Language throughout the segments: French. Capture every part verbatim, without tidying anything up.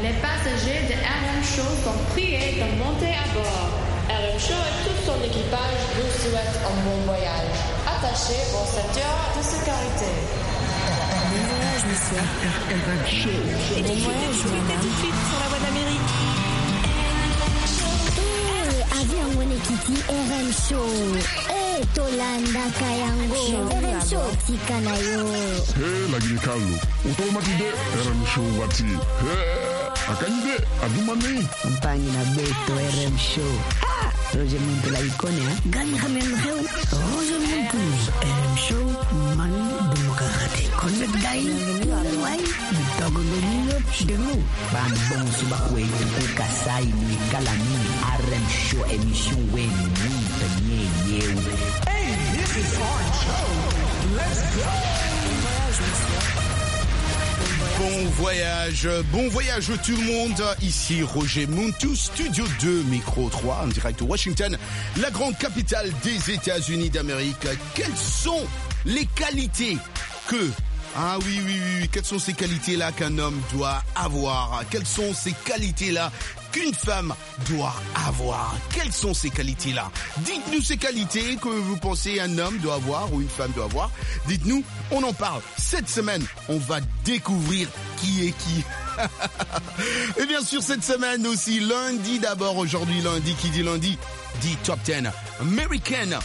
Les passagers de R M Show sont priés de monter à bord. R M Show et tout son équipage vous souhaitent un bon voyage. Attachez vos ceintures de sécurité. Bon voyage, monsieur. R M Show. Et bon voyage, madame. Tout de suite sur la voie d'Amérique. Eh, avion mwenye kiti R M Show. Eh, Tolanda Kayango. R M Show tika na yo. Hey, lagi Carlo. Automatide R M Show wati. Hey, akanyide adumani. Mpangi na beto R M Show. Ah, Roger Muntu la ikone ha. Gani khamenu heu. Roger Muntu. R M Show mani demokrate. Connect guy. Why? Mitago domino denu. Bambon suba kwetu kukasai ni kalami. R M Show emission wenu mwita nye yewe. Hey, this is R M Show. Let's go. Bon voyage, bon voyage tout le monde. Ici Roger Muntu, Studio deux, Micro trois, en direct de Washington, la grande capitale des États-Unis d'Amérique. Quelles sont les qualités que... Ah oui, oui, oui, quelles sont ces qualités-là qu'un homme doit avoir? Quelles sont ces qualités-là qu'une femme doit avoir? Quelles sont ces qualités-là? Dites-nous ces qualités que vous pensez un homme doit avoir ou une femme doit avoir. Dites-nous, on en parle. Cette semaine, on va découvrir qui est qui. Et bien sûr, cette semaine aussi, lundi d'abord, aujourd'hui lundi, qui dit lundi, dit Top dix American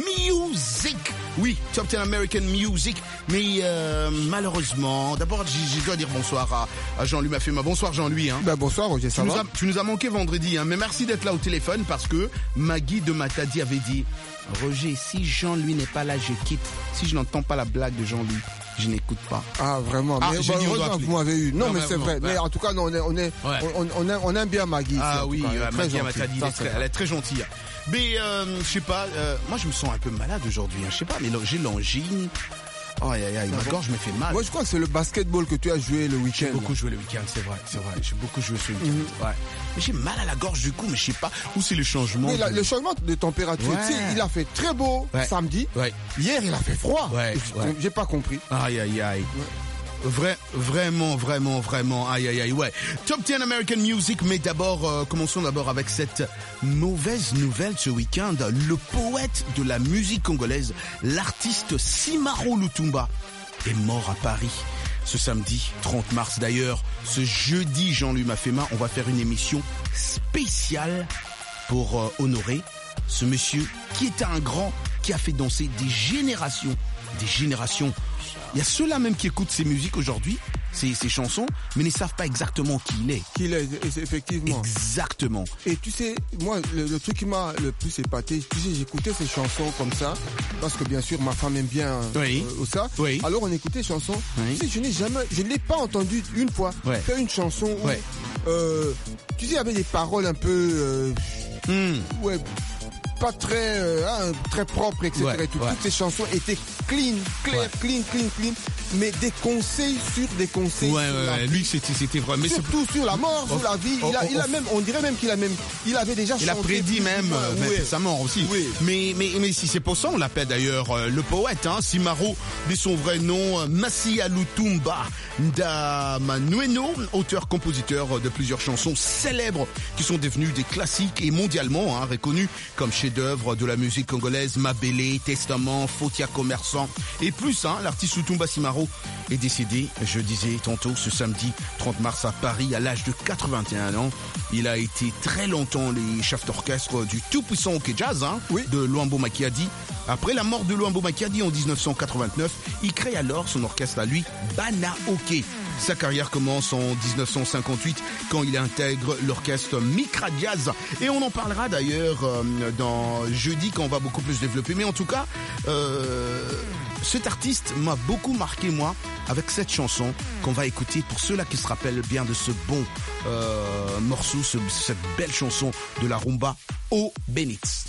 Music. Oui, Top dix American Music. Mais euh, malheureusement, d'abord, je, je dois dire bonsoir à, à Jean-Louis Mafema. Bonsoir Jean-Louis. Hein. Ben bonsoir Roger, ça tu va nous as, Tu nous as manqué vendredi, hein, mais merci d'être là au téléphone parce que Maggie de Matadi avait dit Roger, si Jean-Louis n'est pas là, je quitte. Si je n'entends pas la blague de Jean-Louis, je n'écoute pas. Ah vraiment, ah, mais bah, heureusement que vous m'avez eu. Non, non mais, mais c'est vrai. Ouais. Mais en tout cas, non, on est, on est, ouais. on, on, on, on aime bien Maggie. Ah oui, cas, euh, Maggie Matadi, elle, elle est très gentille. Mais euh, je sais pas, euh, moi je me sens un peu malade aujourd'hui. Hein, je sais pas, mais j'ai l'angine. Oh aïe aïe aïe, ma gorge me fait mal. Moi je crois que c'est le basketball que tu as joué le week-end. J'ai beaucoup joué le week-end, c'est vrai, c'est vrai. J'ai beaucoup joué ce week-end. Mm-hmm. Ouais. Mais j'ai mal à la gorge du coup, mais je sais pas où c'est le changement. Mais de... la, le changement de température, ouais. Tu sais, il a fait très beau ouais. samedi. Ouais. Hier il a fait froid. Ouais. ouais. J'ai pas compris. Aïe aïe aïe. Ouais. Vrai, vraiment, vraiment, vraiment, aïe, aïe, aïe, ouais. Top dix American Music, mais d'abord, euh, commençons d'abord avec cette mauvaise nouvelle ce week-end. Le poète de la musique congolaise, l'artiste Simaro Lutumba, est mort à Paris ce samedi trente mars. D'ailleurs, ce jeudi, Jean-Louis Mafema, on va faire une émission spéciale pour euh, honorer ce monsieur qui est un grand, qui a fait danser des générations, des générations. Il y a ceux-là même qui écoutent ses musiques aujourd'hui, ses, ses chansons, mais ne savent pas exactement qui il est. Qui il est, effectivement. Exactement. Et tu sais, moi, le, le truc qui m'a le plus épaté, tu sais, j'écoutais ces chansons comme ça, parce que bien sûr, ma femme aime bien oui. euh, ça. Oui. Alors on écoutait ces chansons. Oui. Tu sais, je n'ai jamais, je ne l'ai pas entendu une fois ouais. faire une chanson où, ouais. euh, tu sais, il y avait des paroles un peu, euh, mm. ouais, pas très, euh, hein, très propres, et cetera. Ouais, et tout. ouais. Toutes ces chansons étaient clean, clair, ouais. clean, clean, clean, mais des conseils sur des conseils. Ouais, sur ouais, la lui, c'était, c'était vrai. Mais surtout sur la mort, oh, sur la vie. Oh, il a, oh, il a oh, même, on dirait même qu'il a même, il avait déjà il chanté. a prédit même, euh, ouais. même sa mort aussi. Oui. Mais, mais, mais si c'est pour ça, on l'appelle d'ailleurs euh, le poète, hein, Simaro, de son vrai nom, euh, Massia Lutumba Ndamanueno, auteur-compositeur de plusieurs chansons célèbres qui sont devenues des classiques et mondialement hein, reconnus comme chefs-d'œuvre de la musique congolaise, Mabélé, Testament, Fautia Commerçant et plus. Hein, l'artiste Lutumba Simaro est décédé, je disais tantôt, ce samedi trente mars à Paris à l'âge de quatre-vingt-un ans. Il a été très longtemps les chefs d'orchestre du tout-puissant hockey jazz hein, oui. de Luambo Makiadi. Après la mort de Luambo Makiadi en dix-neuf cent quatre-vingt-neuf, il crée alors son orchestre à lui, Bana Hockey. Sa carrière commence en dix-neuf cent cinquante-huit quand il intègre l'orchestre Micra Jazz. Et on en parlera d'ailleurs euh, dans jeudi quand on va beaucoup plus développer. Mais en tout cas, euh, cet artiste m'a beaucoup marqué moi avec cette chanson qu'on va écouter pour ceux-là qui se rappellent bien de ce bon euh, morceau, ce, cette belle chanson de la rumba au Benitz.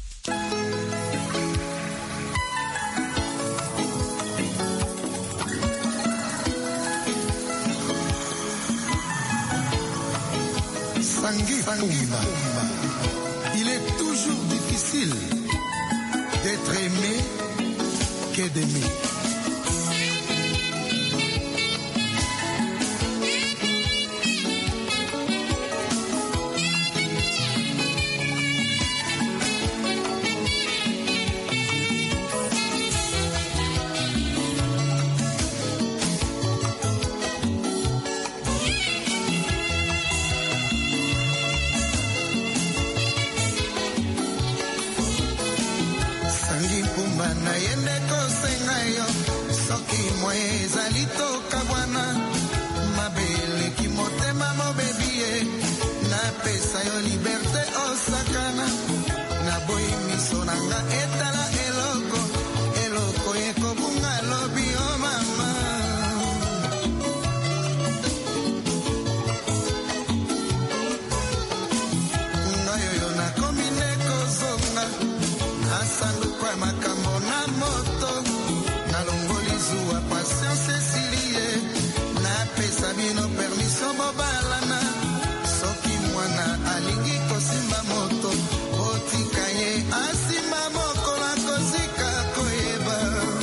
Sangui Pumba. Il est toujours difficile d'être aimé que d'aimer. ezalito kabwana mabele kimotema mobebie na pesa yo liberte osakana na boyi miso nanga etala eloko eloko ekobunga lobi o mama ngayoyo nakomi nekozonga nasanduka makambo na moto nalongoli zuwa patience esilie napesa bino permission bobalana soki mwana alingi kosimba moto otika ye asimba mokola kozika koyeba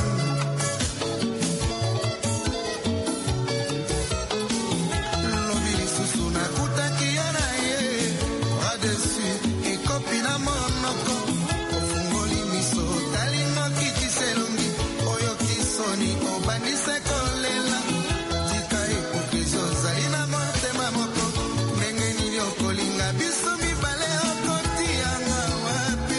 lobi lisusu nakutaki yo na ye adesu ekopi na monoko ofungoli miso otalingo kitiselongi oyo kisoni obandise kolela tika hipokrizi ozali na motema moko ndenge nini okolinga biso mibale okotianga wapi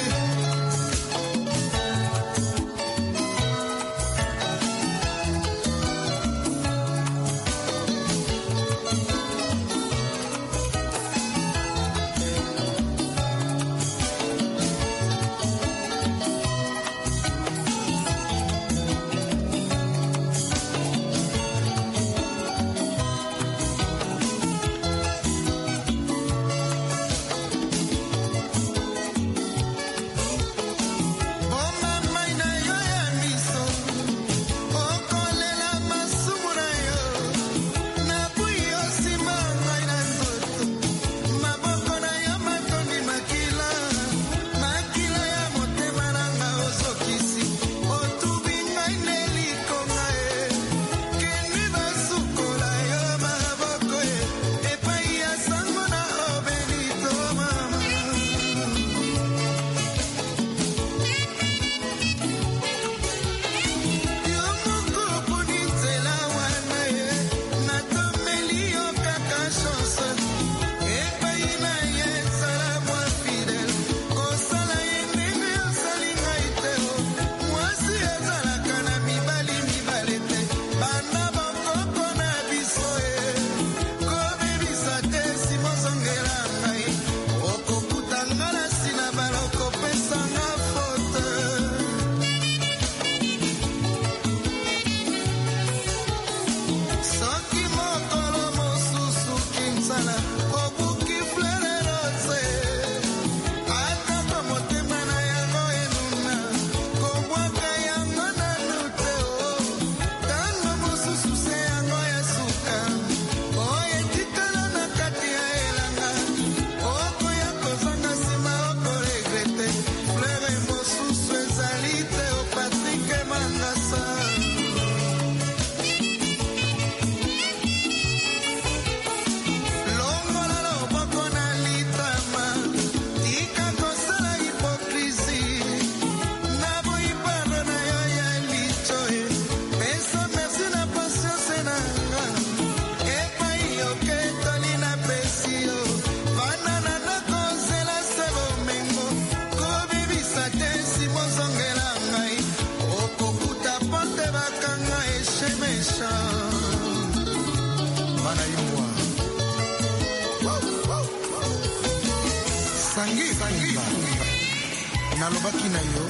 nalobaki na yo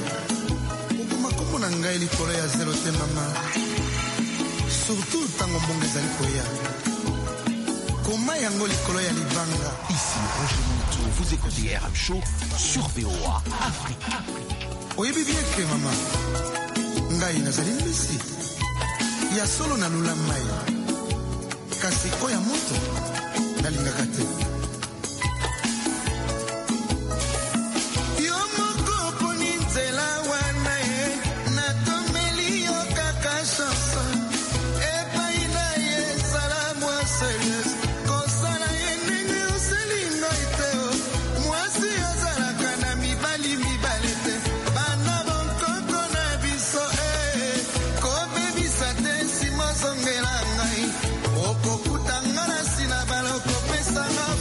okoma kombo na ngai likolo ya zero te mama surtout ntango mbongo ezali koya koma yango likolo ya libanga. Ici Roger Moutou, vous écoutez R M Show sur V O A Afrique. oyebi bien ke mama ngai nazali mbisi ya solo nalula mai kasi oya moto nalingaka te. Okokutangana sina baloko pesa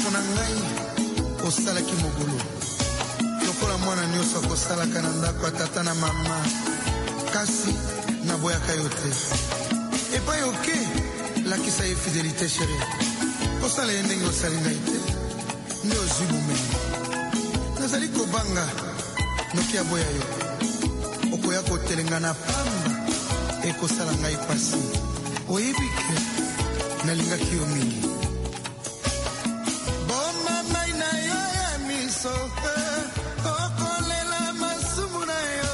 ndako na ngai osalaki mogolo lokola mwana nyonso akosalaka na ndako ya tata na mama kasi naboyaka yo te epai oke lakisa ye fidelité chérie kosala ye ndenge osali ngai te nde ozwi bomemi nazali kobanga noki aboya yo okoya kotelenga na pamba ekosala ngai pasi oyebi ke nalingaki yo mingi boma mai na yo ya miso okolela masumu na yo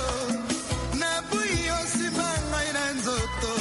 nabui yo nsima ngai na nzoto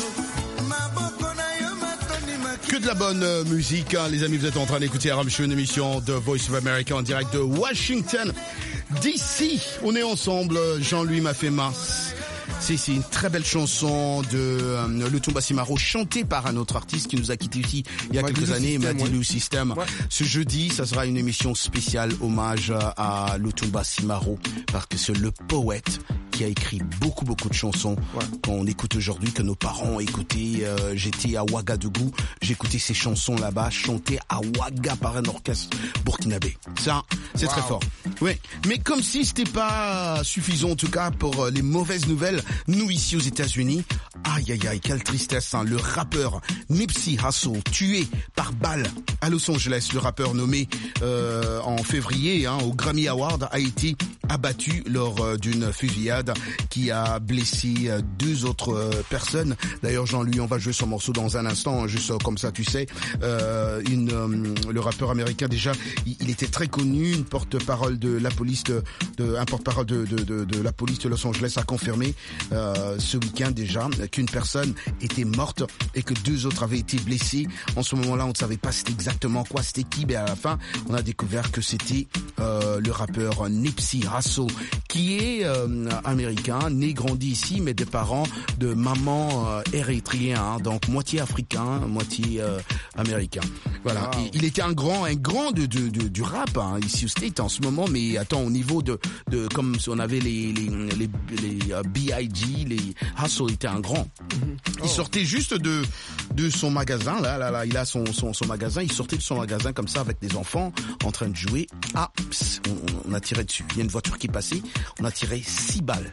maboko na yo matoni maki. Que de la bonne euh, musique, hein, les amis, vous êtes en train d'écouter R M Show, une émission de Voice of America en direct de Washington D C. On est ensemble, Jean-Louis m'a fait masse. C'est, c'est une très belle chanson de euh, Lutumba Simaro, chantée par un autre artiste qui nous a quitté ici il y a Madilu quelques années, Madilu System. Ouais. Ce jeudi, ça sera une émission spéciale hommage à Lutumba Simaro, parce que c'est le poète qui a écrit beaucoup beaucoup de chansons ouais. qu'on écoute aujourd'hui, que nos parents ont écouté. Euh, j'étais à Ouagadougou, j'écoutais ces chansons là-bas, chantées à Ouaga par un orchestre burkinabé. Ça, c'est wow. très fort. Oui, mais comme si c'était pas suffisant en tout cas pour les mauvaises nouvelles, nous ici aux États-Unis, aïe aïe aïe, quelle tristesse, hein. Le rappeur Nipsey Hussle, tué par balle à Los Angeles, le rappeur nommé euh, en février hein, au Grammy Award, a été abattu lors euh, d'une fusillade qui a blessé euh, deux autres euh, personnes. D'ailleurs, Jean-Louis, on va jouer son morceau dans un instant, hein, juste comme ça, tu sais. Euh, une, euh, le rappeur américain, déjà, il, il était très connu, une porte-parole de la police, de, de un porte-parole de, de, de, de la police de Los Angeles a confirmé euh, ce week-end déjà qu'une personne était morte et que deux autres avaient été blessés. En ce moment-là, on ne savait pas c'était exactement quoi, c'était qui, mais à la fin, on a découvert que c'était euh, le rappeur Nipsey Hussle, qui est euh, américain, né, grandi ici, mais des parents de maman euh, érythréen, hein, donc moitié africain, moitié euh, américain. Voilà. Wow. Il était un grand, un grand de, de, de du rap hein, ici au States en ce moment, mais attends, au niveau de, de comme on avait les les les, les uh, B I G, les Hussle était un grand. Mm-hmm. Il oh. sortait juste de de son magasin, là, là, là, il a son son son magasin, il sortait de son magasin comme ça avec des enfants en train de jouer. Ah, pss, on, on a tiré dessus. Il y a une voiture qui passait, on a tiré six balles.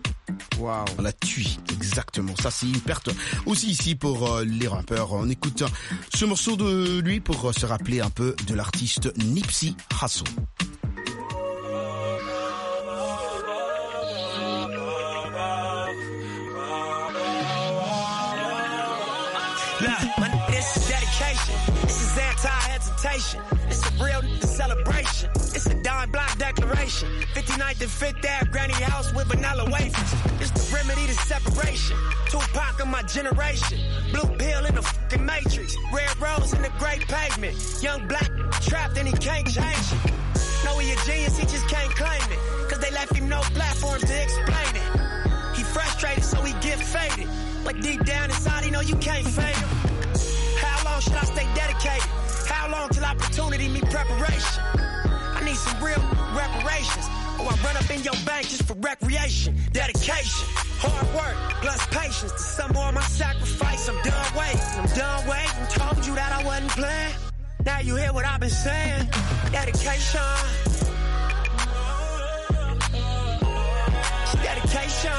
Wow. On l'a tué, exactement. Ça, c'est une perte aussi ici pour euh, les rappeurs. On écoute ce morceau de lui pour euh, se rappeler un peu de l'artiste Nipsey Hussle. It's a real celebration. It's a dime block declaration. fifty-ninth and fifth Ave granny house with vanilla wafers. It's the remedy to separation. Tupac of my generation. Blue pill in the fucking matrix. Red rose in the great pavement. Young black trapped and he can't change it. Know he a genius, he just can't claim it. Cause they left him no platforms to explain it. He frustrated so he get faded. But deep down inside he know you can't fade him. How long should I stay dedicated? How long till opportunity meet preparation? I need some real reparations. Or I run up in your bank just for recreation. Dedication, hard work, plus patience. To some more of my sacrifice, I'm done waiting. I'm done waiting. Told you that I wasn't playing. Now you hear what I've been saying. Dedication. Dedication.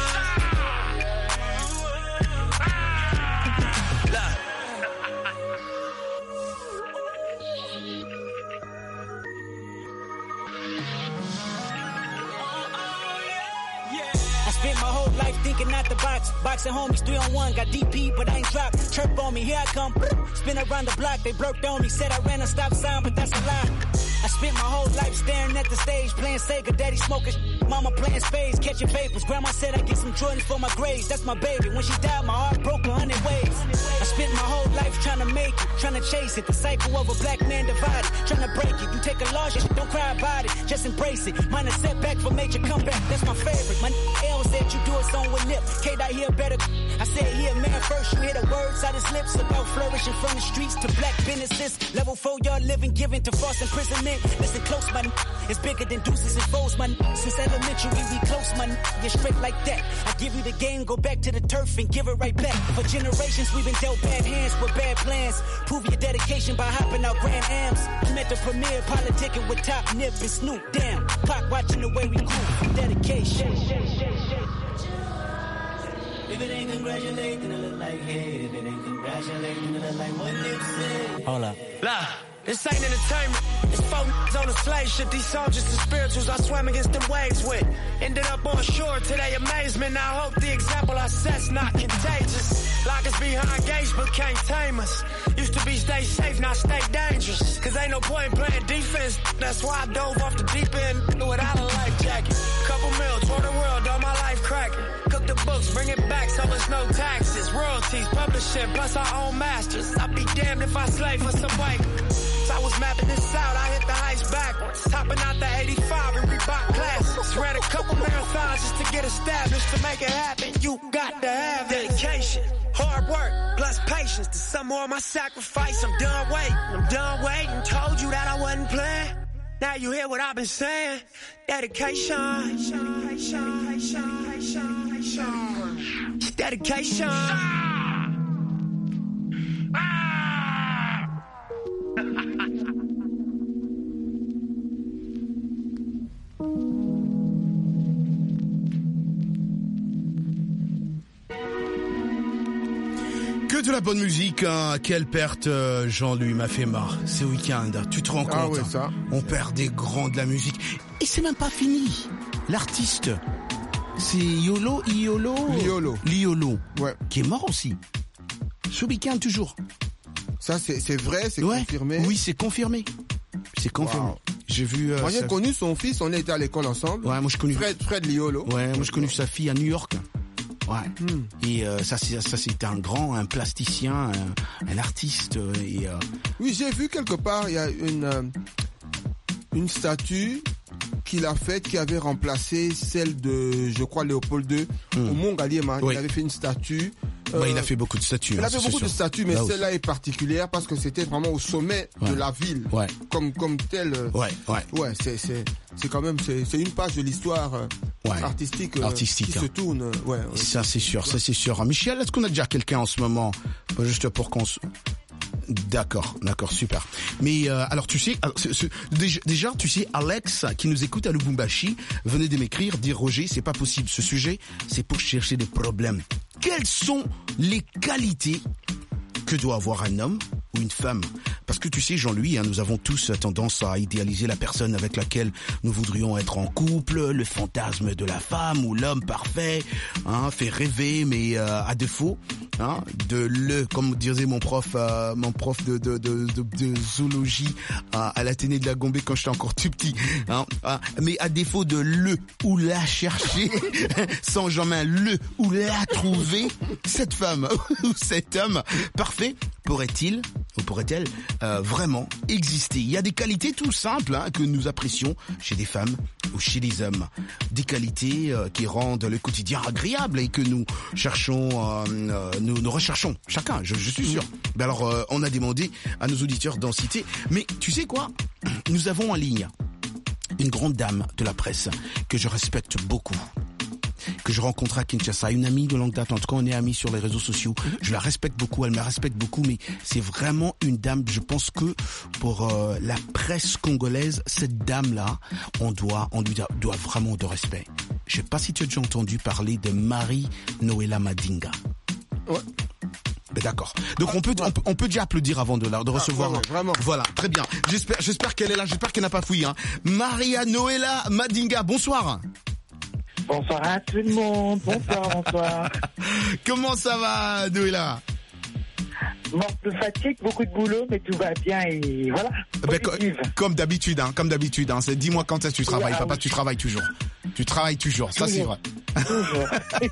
Spent my whole life thinking out the box. Boxing homies, three on one, got D P, but I ain't dropped. Chirp on me, here I come. Spin around the block, they broke on me. Said I ran a stop sign, but that's a lie. I spent my whole life staring at the stage, playing Sega, daddy smoking, mama playing spades, catching papers. Grandma said I get some Jordans for my grades, that's my baby. When she died, my heart broke a hundred ways. I spent my whole life trying to make it, trying to chase it. The cycle of a black man divided, trying to break it. You take a loss, don't cry about it, just embrace it. Mine a setback for major comeback, that's my favorite. My L said you do a song with Nip, K-Dot here better. I said here man first, you hear the words out his lips about flourishing from the streets to black businesses. Level four, y'all living, giving to false imprisonment. Listen close, my n- it's bigger than deuces and foes, my n- since elementary. elementary, we close, my n- you're straight like that. I give you the game, go back to the turf and give it right back. For generations, we've been dealt bad hands with bad plans. Prove your dedication by hopping out Grand Ams. I'm at the premiere, politicking with Top Nip and Snoop. Damn, Pac watching the way we groove. Dedication. If it ain't congratulating, then it look like hate. If it ain't congratulating, then it look like what Nip said. Hold up. Nah. This ain't entertainment. It's four on a slave ship. These soldiers and spirituals I swam against them waves with. Ended up on shore to their amazement. I hope the example I set's not contagious. Lock us behind gates but can't tame us. Used to be stay safe, now stay dangerous. Cause ain't no point in playing defense. That's why I dove off the deep end without a life jacket. Couple mil, tour the world, all my life cracking. Cook the books, bring it back so it's no taxes. Royalties, publishing, plus our own masters. I'd be damned if I slave for some white. I was mapping this out, I hit the heights backwards. Topping out the eighty-five and Reebok classics. Ran a couple marathons just to get established. To make it happen, you got to have dedication, hard work, plus patience. To some more of my sacrifice, I'm done waiting. I'm done waiting, told you that I wasn't playing. Now you hear what I've been saying. Dedication. Dedication. Que de la bonne musique, hein. Quelle perte, euh, Jean-Louis m'a fait marre. Ce week-end, tu te rends compte, ah ouais, ça. On perd des grands de la musique. Et c'est même pas fini. L'artiste, c'est Yolo, Iolo, Liolo. Liolo, ouais. Qui est mort aussi. Ce week-end toujours. Ça, c'est, c'est vrai, c'est ouais. confirmé. Oui, c'est confirmé. C'est confirmé. Wow. J'ai vu. Euh, moi, j'ai sa... connu son fils. On était à l'école ensemble. Ouais, moi je connais. Fred, Fred Liolo. Ouais, moi je connais sa fille à New York. Ouais. Hmm. Et euh, ça, c'est, ça, c'est un grand, un plasticien, un, un artiste. Et, euh... Oui, j'ai vu quelque part, il y a une euh, une statue qu'il a faite qui avait remplacé celle de, je crois, Léopold deux hmm. au Mont Galliema. Oui. Il avait fait une statue. Euh, ouais, il a fait beaucoup de statues. Il hein, a fait beaucoup sûr. de statues, mais là celle-là aussi. est particulière parce que c'était vraiment au sommet ouais. de la ville, ouais. comme comme telle. Ouais, ouais. Ouais, c'est c'est c'est quand même c'est c'est une page de l'histoire euh, ouais. artistique, euh, artistique qui hein. se tourne. Euh, ouais, ouais. Ça c'est sûr, ça c'est sûr. Michel, est-ce qu'on a déjà quelqu'un en ce moment, juste pour qu'on se... D'accord, d'accord, super. Mais euh, alors tu sais, alors, ce, ce, déjà, déjà tu sais, Alex qui nous écoute à Lubumbashi venait de m'écrire, dire Roger, c'est pas possible ce sujet, c'est pour chercher des problèmes. Quelles sont les qualités que doit avoir un homme ou une femme? Parce que tu sais, Jean-Louis, hein, nous avons tous tendance à idéaliser la personne avec laquelle nous voudrions être en couple, le fantasme de la femme ou l'homme parfait, hein, fait rêver, mais euh, à défaut, hein, de le, comme disait mon prof, euh, mon prof de de de, de, de zoologie euh, à l'Athénée de la Gombe quand j'étais encore tout petit, hein, hein, mais à défaut de le ou la chercher, sans jamais le ou la trouver, cette femme ou cet homme parfait pourrait-il ou pourrait-elle euh, vraiment exister? Il y a des qualités tout simples hein, que nous apprécions chez des femmes ou chez des hommes, des qualités euh, qui rendent le quotidien agréable et que nous cherchons, euh, euh, nous, nous recherchons chacun. Je, je suis sûr. Ben alors, euh, on a demandé à nos auditeurs d'en citer. Mais tu sais quoi? Nous avons en ligne une grande dame de la presse que je respecte beaucoup, que je rencontre à Kinshasa, une amie de longue date, en tout cas on est amis sur les réseaux sociaux, je la respecte beaucoup, elle me respecte beaucoup, mais c'est vraiment une dame, je pense que pour euh, la presse congolaise, cette dame-là, on doit, on lui doit, doit vraiment de respect. Je sais pas si tu as déjà entendu parler de Marie-Noëlla Madinga. Ouais. Ben d'accord. Donc on peut, on peut on peut déjà applaudir avant de la de recevoir. Ah, ouais, ouais, vraiment. Voilà, très bien. J'espère j'espère qu'elle est là, j'espère qu'elle n'a pas fouillé hein. Marie-Noëlla Madinga, bonsoir. Bonsoir à tout le monde. Bonsoir, bonsoir. Comment ça va, Noëlla? Morte de fatigue, beaucoup de boulot, mais tout va bien et voilà. Ben, co- comme d'habitude, hein, comme d'habitude. Hein. C'est, dis-moi quand est-ce que tu travailles, ah, papa, oui. Tu travailles toujours. Tu travailles toujours, ça c'est vrai. Toujours.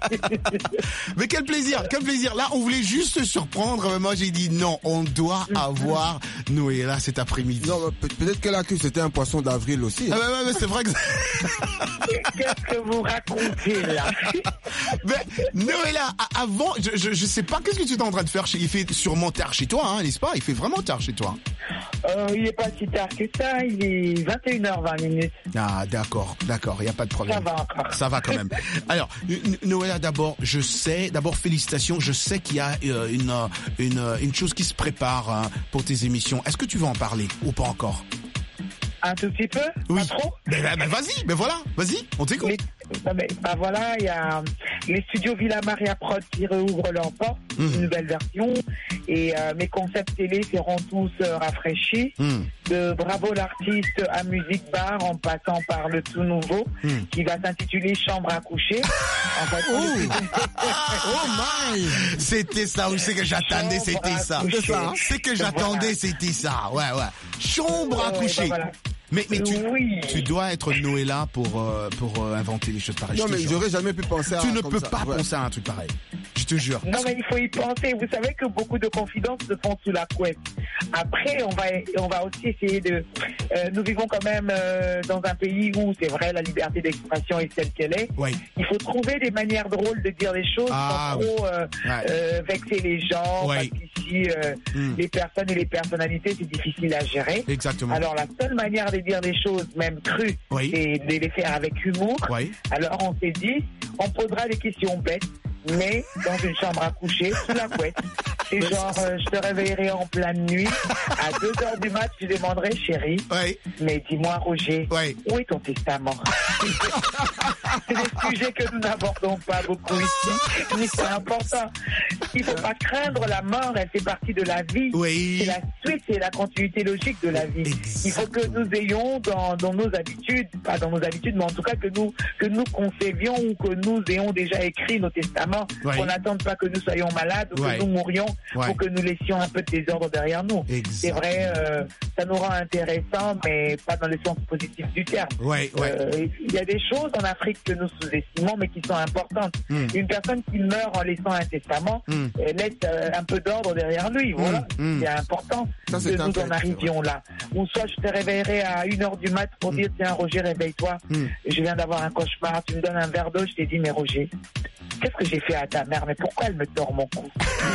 Mais quel plaisir, quel plaisir. Là, on voulait juste se surprendre. Moi, j'ai dit non, on doit avoir Noëlla cet après-midi. Non, peut- peut-être qu'elle a cru que c'était un poisson d'avril aussi. Ah ouais, ouais, mais c'est vrai que... Qu'est-ce que vous racontez là? Mais Noëlla, a- avant, je, je, je sais pas, qu'est-ce que tu es en train de faire chez... Il fait sûrement tard chez toi, hein, n'est-ce pas? Il fait vraiment tard chez toi. Euh, il est pas si tard que ça, il est vingt et une heures vingt minutes. Ah, d'accord, d'accord, il n'y a pas de problème. Ça va encore. Ça va quand même. Alors, N- Noëlla, d'abord, je sais, d'abord félicitations, je sais qu'il y a euh, une, euh, une, euh, une chose qui se prépare hein, pour tes émissions. Est-ce que tu veux en parler ou pas encore? Un tout petit peu? Oui. Pas trop? Ben, ben, ben, vas-y, ben voilà, vas-y, on t'écoute. Les- bah, ben, bah, voilà, il y a les studios Villa Maria Prod qui réouvrent leurs portes, Mmh. une nouvelle version, et euh, mes concepts télé seront tous euh, rafraîchis. Mmh. De Bravo l'artiste à Musique Bar, en passant par le tout nouveau, Mmh. qui va s'intituler Chambre à coucher. En fait, Oh my! C'était ça, oui, c'est que j'attendais, Chambre c'était à ça. coucher. C'est ça, hein? C'est que j'attendais, c'était ça. Ouais, ouais. Chambre à Ouais, coucher. bah voilà. Mais, mais tu, Oui. tu dois être Noëlla pour, euh, pour euh, inventer des choses pareilles. Non, je te mais jure. j'aurais jamais pu penser à Tu ne comme peux ça. pas Ouais. penser à un truc pareil. Je te jure. Non, mais il faut y penser. Vous savez que beaucoup de confidences se font sous la couette. Après, on va, on va aussi essayer de... Euh, nous vivons quand même euh, dans un pays où, c'est vrai, la liberté d'expression est telle qu'elle est. Oui. Il faut trouver des manières drôles de dire les choses Ah, sans trop euh, Ouais. euh, vexer les gens. Oui. Parce qu'ici, euh, Mm. les personnes et les personnalités, c'est difficile à gérer. Exactement. Alors, la seule manière de dire les choses, même crues, Oui. c'est de les faire avec humour. Oui. Alors, on s'est dit, on posera des questions bêtes, mais dans une chambre à coucher, sous la couette. Et genre, euh, je te réveillerai en pleine nuit. À deux heures du mat, je demanderai, chérie, Oui. mais dis-moi, Roger, Oui. où est ton testament? C'est des sujets que nous n'abordons pas beaucoup ici, mais c'est important. Il ne faut pas craindre la mort, elle fait partie de la vie. Oui. C'est la suite, c'est la continuité logique de la vie. Exact. Il faut que nous ayons dans, dans nos habitudes, pas dans nos habitudes, mais en tout cas que nous, que nous concevions ou que nous ayons déjà écrit nos testaments, Oui. qu'on n'attende pas que nous soyons malades ou Oui. que nous mourions Oui. pour que nous laissions un peu de désordre derrière nous. Exact. C'est vrai, euh, ça nous rend intéressants, mais pas dans le sens positif du terme. Oui, oui. Euh, Il y a des choses en Afrique que nous sous-estimons, mais qui sont importantes. Mm. Une personne qui meurt en laissant un testament, Mm. elle laisse euh, un peu d'ordre derrière lui. Voilà, Mm. c'est important Ça, c'est que un nous fait, en arrivions là. Ou soit je te réveillerai à une heure du mat pour dire, tiens Roger, réveille-toi, Mm. je viens d'avoir un cauchemar, tu me donnes un verre d'eau, je t'ai dit, mais Roger, qu'est-ce que j'ai fait à ta mère? Mais pourquoi elle me tord mon cou?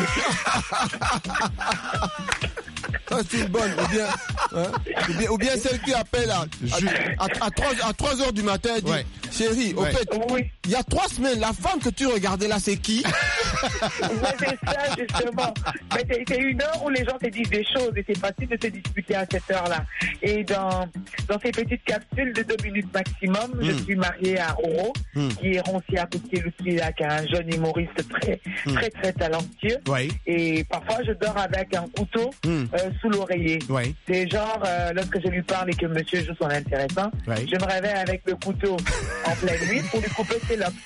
Ça, c'est une bonne. Ou bien, hein, ou bien, ou bien celle qui appelle à, à, à, à, trois, à trois heures du matin et dit, Ouais. chérie, au Ouais. fait, Oui. il y a trois semaines, la femme que tu regardais là, c'est qui? Mais c'est ça, justement. Mais c'est c'est une heure où les gens te disent des choses et c'est facile de se disputer à cette heure-là. Et dans, dans ces petites capsules de deux minutes maximum, je Mm. suis mariée à Roro, Mm. qui est roncier à Koutié-Lucia, qui est un jeune humoriste très, Mm. très, très talentueux. Oui. Et parfois, je dors avec un couteau Mm. euh, sous l'oreiller. Oui. C'est genre, euh, lorsque je lui parle et que monsieur joue son intéressant, Oui. je me réveille avec le couteau en pleine nuit pour lui couper ses locks.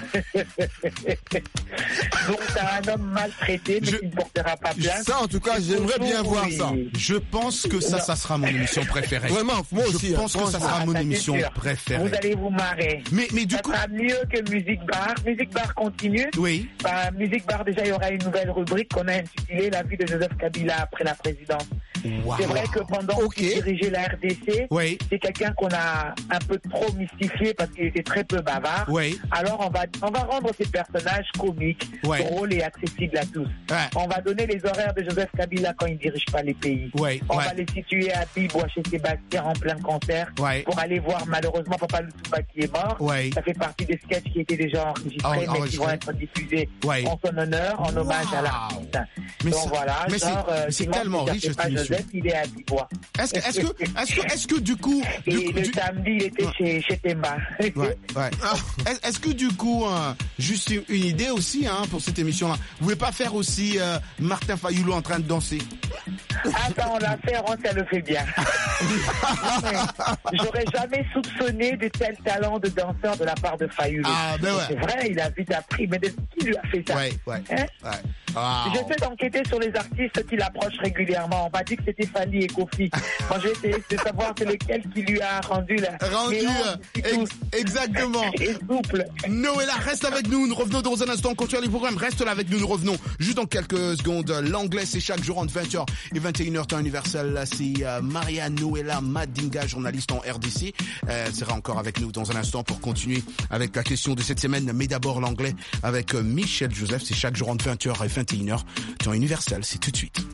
Donc, t'as un homme maltraité, mais Je- qui ne portera pas plainte. Ça, en tout cas, j'aimerais bien voir ça. Je pense que ça, ça sera mon émission préférée. Vraiment, moi Je aussi. pense hein, que ça sera Ah, mon ça, c'est émission sûr. préférée. Vous allez vous marrer. Mais, mais du Ça coup, sera mieux que Musique Bar. Musique Bar continue. oui. Bah, Musique Bar, déjà, il y aura une nouvelle rubrique qu'on a intitulée La vie de Joseph Kabila après la présidence. Wow. C'est vrai que pendant Ok. qu'il dirigeait la R D C, Oui. c'est quelqu'un qu'on a un peu trop mystifié parce qu'il était très peu bavard. Oui. Alors on va on va rendre ces personnages comiques, Ouais. drôles et accessibles à tous. Ouais. On va donner les horaires de Joseph Kabila quand il dirige pas les pays. Ouais, On ouais. va les situer à Bibois chez Sébastien en plein concert Ouais. pour aller voir malheureusement Papa Loutouba qui est mort. Ouais. Ça fait partie des sketchs qui étaient déjà enregistrés En- mais qui enregistrés. vont être diffusés Ouais. en son honneur, en hommage à Wow. l'artiste. Mais Donc ça- voilà, mais c'est- genre, euh, mais c'est dimanche, tellement ne riche, cherchez cette pas émission. Joseph, il est à Bibois. Est-ce que, est-ce que, est-ce que, est-ce que du coup, du Et coup, le du- samedi, il était chez, chez Temba. Ouais, ouais. Est- Est-ce que du coup, euh, juste une une idée aussi hein, pour cette émission-là, vous voulez pas faire aussi euh, Martin Fayoulou en train de danser? Attends, on l'a fait, Ron, ça le fait bien. Non, mais J'aurais jamais soupçonné de tel talent de danseur de la part de Fayoulou. Ah, ben ouais. C'est vrai, il a vite appris, mais de qui lui a fait ça? Ouais, ouais, Hein? ouais. Wow. J'essaie d'enquêter sur les artistes qu'il approche régulièrement. On m'a dit que que c'était Fali et Kofi. Moi, je vais essayer de savoir c'est lequel qui lui a rendu la... Rendu, ex- exactement. Et souple. Noëlla, reste avec nous. Nous revenons dans un instant. On continue les programmes. Reste là avec nous. Nous revenons juste dans quelques secondes. L'anglais, c'est chaque jour entre vingt heures et vingt et une heures temps universel. C'est euh, Maria Noëlla Madinga, journaliste en R D C. Euh, elle sera encore avec nous dans un instant pour continuer avec la question de cette semaine. Mais d'abord l'anglais avec euh, Michel Joseph. C'est chaque jour entre vingt heures et vingt et une heures temps universel. C'est tout de suite.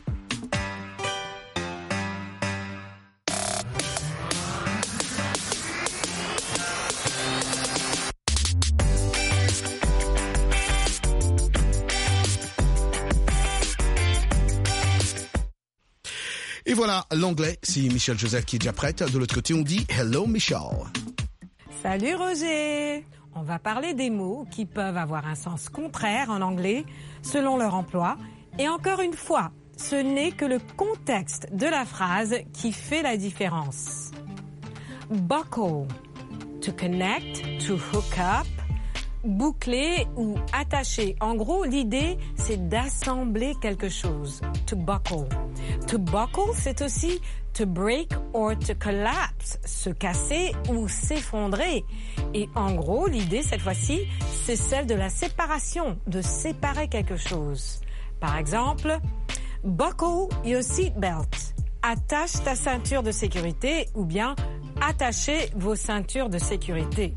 Et voilà, l'anglais, c'est Michel Joseph qui est déjà prête. De l'autre côté, on dit « Hello, Michel ». Salut Roger. On va parler des mots qui peuvent avoir un sens contraire en anglais selon leur emploi. Et encore une fois, ce n'est que le contexte de la phrase qui fait la différence. Buckle, to connect, to hook up, boucler ou attacher. En gros, l'idée, c'est d'assembler quelque chose. To buckle. To buckle, c'est aussi to break or to collapse, se casser ou s'effondrer. Et en gros, l'idée, cette fois-ci, c'est celle de la séparation, de séparer quelque chose. Par exemple, buckle your seatbelt. Attache ta ceinture de sécurité ou bien attachez vos ceintures de sécurité.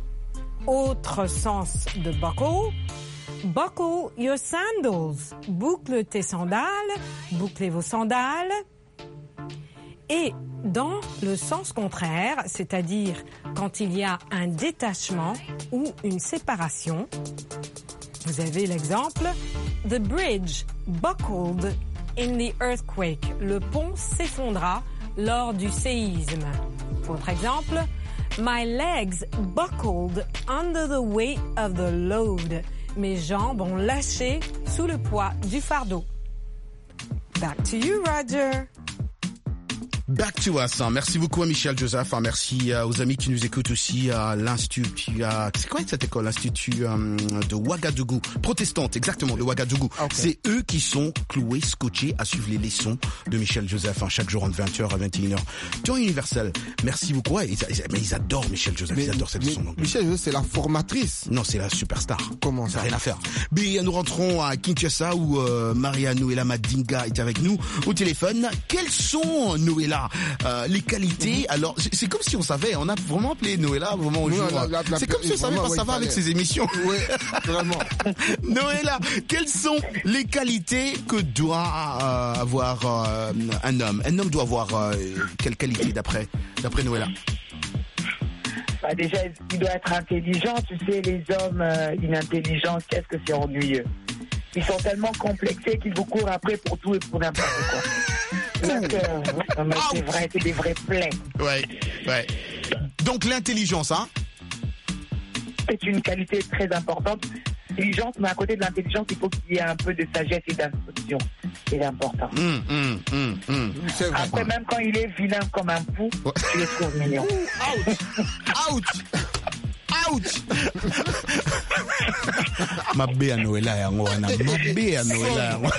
Autre sens de buckle, buckle your sandals. Boucle tes sandales, bouclez vos sandales. Et dans le sens contraire, c'est-à-dire quand il y a un détachement ou une séparation, vous avez l'exemple, the bridge buckled in the earthquake. Le pont s'effondra lors du séisme. Autre exemple, my legs buckled under the weight of the load. Mes jambes ont lâché sous le poids du fardeau. Back to you, Roger. Back to us. Hein. Merci beaucoup à Michel Joseph. Hein. Merci euh, aux amis qui nous écoutent aussi à l'Institut. À... C'est quoi cette école? L'Institut euh, de Ouagadougou. Protestante, exactement, de Ouagadougou. Okay. C'est eux qui sont cloués, scotchés à suivre les leçons de Michel Joseph. Hein, chaque jour entre vingt heures à vingt et une heures. Temps universel. Merci beaucoup. Ouais, ils, mais ils adorent Michel Joseph. Mais, ils adorent cette leçon. Michel Joseph, c'est la formatrice. Non, c'est la superstar. Comment ça? Ça n'a rien à faire. Mais nous rentrons à Kinshasa où euh, Maria Noëlla Madinga est avec nous au téléphone. Quelles sont, Noëlla, Euh, les qualités? Alors, c'est comme si on savait, on a vraiment appelé Noëlla vraiment au jour. C'est comme si on savait pas ça va avec ses émissions. Oui, vraiment. Noëlla, quelles sont les qualités que doit euh, avoir euh, un homme? Un homme doit avoir euh, quelle qualité d'après d'après Noëlla? Bah déjà, il doit être intelligent. Tu sais, les hommes euh, inintelligents, qu'est-ce que c'est ennuyeux. Ils sont tellement complexés qu'ils vous courent après pour tout et pour n'importe quoi. Donc, euh, mais c'est vrai, c'est des vrais plaies. Ouais, ouais. Donc l'intelligence, hein? C'est une qualité très importante. L'intelligence, mais à côté de l'intelligence, il faut qu'il y ait un peu de sagesse et d'instruction. C'est important. Mmh, mmh, mmh, mmh. Après, même quand il est vilain comme un pou, ouais. Tu les trouves mignons. Ouch! Ouch! Ouch! Ma bé à Noëlla yango wana. Ma bé à Noëlla yango.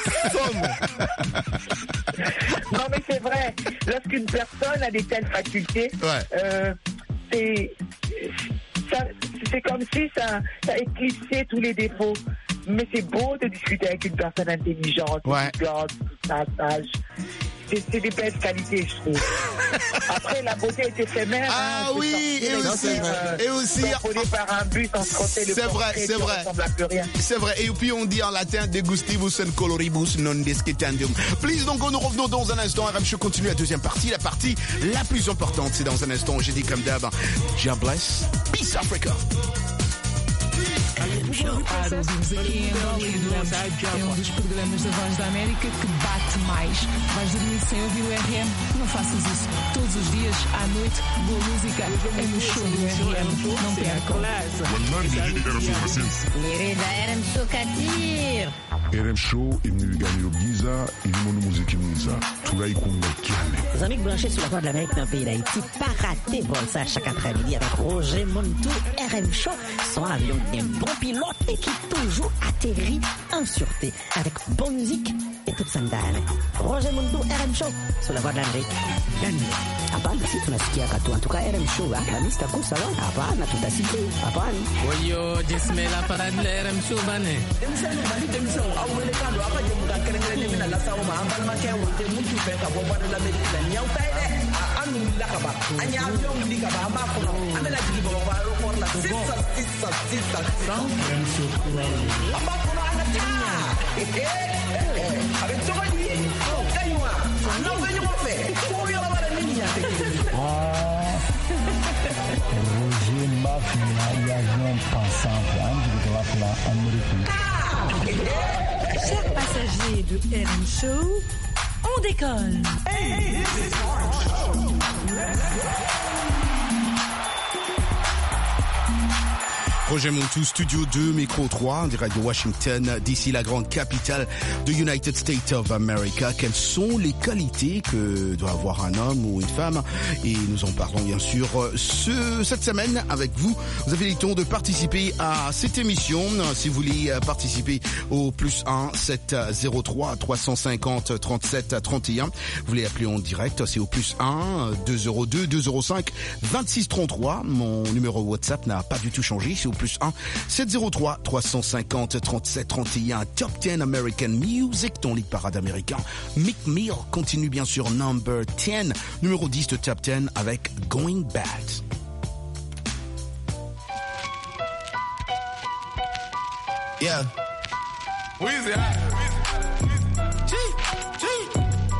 Non mais c'est vrai. Lorsqu'une personne a des telles facultés, ouais. euh, c'est ça, c'est comme si ça, ça éclipsait tous les défauts. Mais c'est beau de discuter avec une personne intelligente, ouais. Grande, tout ça, sage. C'est, c'est des belles qualités, je trouve. Après, la beauté est éphémère. Ah hein, oui, et aussi, euh, et aussi, par un bus, on se frottait le c'est vrai, c'est vrai, c'est vrai. Et puis on dit en latin, degustivus and coloribus non discutandum. Please, donc nous revenons dans un instant. R M Show continue la deuxième partie, la partie la plus importante. C'est dans un instant. J'ai dit comme d'hab, God bless, peace Africa. A ouvimos aqui em Hollywood é um dos programas da Voz da América que bate mais. Vais dormir sem ouvir o R M? Não faças isso. Todos os dias, à noite, boa música é no show do R M. Não percam. Querida R M Show Kadir. R M Show imniliganiro bwiza irimo n'umuziki mwiza turayikunda cyane. Les amis branchés sur la Voix de l'Amérique dans le pays d'Haïti, pas rater bon ça chaque après-midi avec Roger Montou. R M Show, son avion qui est un bon pilote et qui toujours atterrit en sûreté avec bonne musique et yetu Santana. Roger Mundu R M Show sur la voix de l'Amérique. Hapana, si tunasikia katu antuka R M Show hapa Mister Kusa wa hapana tutasikia hapana. Oyo jismela para R M Show bane. Demsani bali demsani au wele kando hapa jemuka kerengere mina la sawo ma ambal ma kewo te mutu fe ka boba de l'Amérique la nyau taide. Anu la ka ba. Anya avion li ka ba ma ko. Amela jigi ba ba ro ko la sisa sisa sisa. R M Show kura. Amba ko ana tinya. Eh eh. Avec toi lui. Kaiwa. Non venez mo fe. Ko yo la ba ni nya te. Ah. Roger Mafia e avião passante onde lá pela Amérique. Chers passagers de R M Show, on décolle. Hey, this is R M Show. Let's go. Roger Montou, Studio deux, Micro trois, en direct de Washington, d'ici la grande capitale de United States of America. Quelles sont les qualités que doit avoir un homme ou une femme? Et nous en parlons bien sûr ce, cette semaine avec vous. Vous avez le temps de participer à cette émission. Si vous voulez participer au plus un sept zéro trois trois cent cinquante trente-sept trente et un, vous voulez appeler en direct, c'est au plus un deux zéro deux deux zéro cinq vingt-six trente-trois. Mon numéro WhatsApp n'a pas du tout changé, c'est au plus un sept zéro trois trois cent cinquante trente-sept trente et un. Top dix American Music, ton lead parade américain. Meek Mill continue bien sûr number dix, numéro dix de Top dix avec Going Bad. Yeah. Weezy, G, G.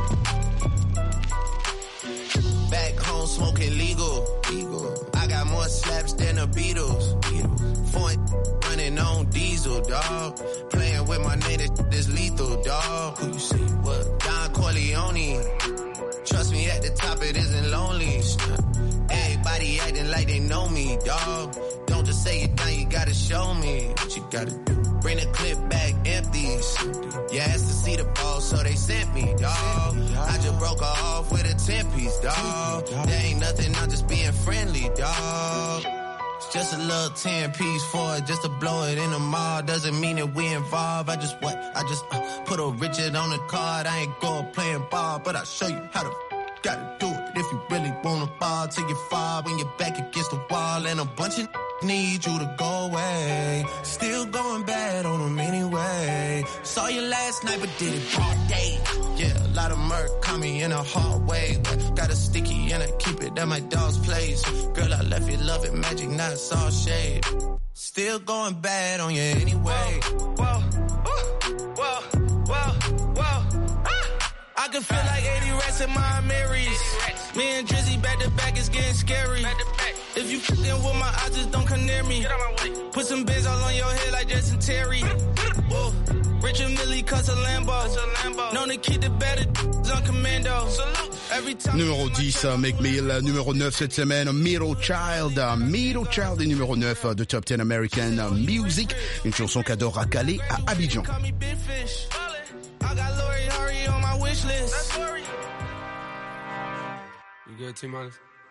Back home smoking legal. Legal. I got more slaps than the Beatles. Beatles. Foreign running on diesel, dog. Playing with my nigga, this lethal, dog. Who you see? What? Don Corleone. Trust me, at the top it isn't lonely. Everybody acting like they know me, dog. Don't just say it now, you gotta show me what you gotta do. Bring the clip back empties. You asked to see the ball, so they sent me, dog. I just broke her off with a ten piece, dog. There ain't nothing, I'm just being friendly, dog. It's just a little ten piece for it, just to blow it in the mall. Doesn't mean that we involved. I just what? I just uh, put a Richard on the card. I ain't going playing ball, but I'll show you how to gotta do it. If you really wanna ball till you fall when you're back against the wall, and a bunch of need you to go away. Still going bad on them anyway. Saw you last night but did it all day. Yeah, a lot of murk caught me in a hard way. Got a sticky and I keep it at my dog's place. Girl, I left you love it magic, not all shade. Still going bad on you anyway. Whoa, whoa, whoa, whoa, whoa. Ah! I can feel like eighty rats in my Marys. Me and Drizzy back to back, it's getting scary. If you fucking with my eyes, just don't come near me. Put some bins all on your head like Jason Terry. Whoa. Richard Millie cuss a Lambo. Known to keep the better on commando. Numéro dix, Meek Mill. Numéro neuf cette semaine, Middle Child. Middle Child est numéro neuf de Top dix American Music. Une chanson qu'adore à Calais, à Abidjan. You good, T-Minus?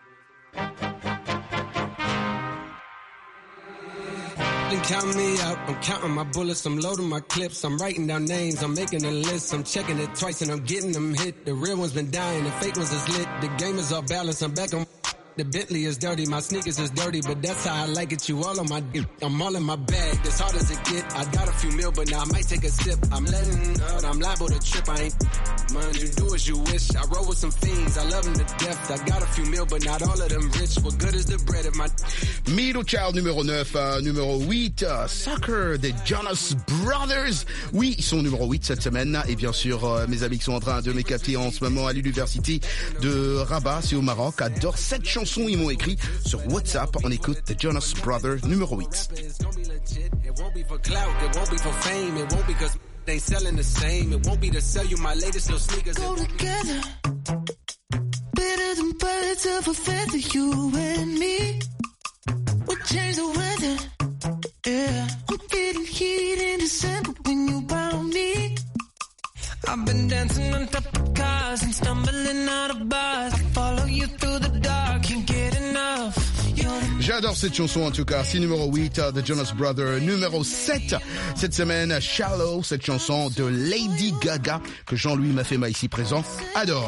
Count me out, I'm counting my bullets, I'm loading my clips, I'm writing down names, I'm making a list, I'm checking it twice and I'm getting them hit. The real ones been dying, the fake ones is lit, the game is off balance, I'm back on. The Bentley is dirty, my sneakers is dirty, but that's how I like it, you all on my dick. I'm all in my bag, as hard as it get. I got a few mil, but now I might take a sip. I'm letting out, I'm liable to trip, I ain't mind you do as you wish. I roll with some fiends, I love them to death. I got a few mil, but not all of them rich. What good is the bread of my... Middle Child numéro neuf, euh, numéro huit, uh, Soccer des Jonas Brothers. Oui, ils sont numéro huit cette semaine. Et bien sûr, euh, mes amis qui sont en train de m'écapter en ce moment à l'université de Rabat, c'est au Maroc, adorent cette chanson. Ils m'ont écrit sur WhatsApp. On écoute The Jonas Brothers numéro huit. They selling the same. It won't be to sell you my latest little sneakers. Go together, better than birds of a feather. You and me, we'll change the weather. Yeah, I'm getting heat in December when you found me. I've been dancing on top of cars and stumbling out of bars. I follow you through the dark, can't get enough. J'adore cette chanson en tout cas. C'est numéro huit uh, de Jonas Brothers. Numéro sept cette semaine, Shallow, cette chanson de Lady Gaga que Jean-Louis Mafema ici présent adore.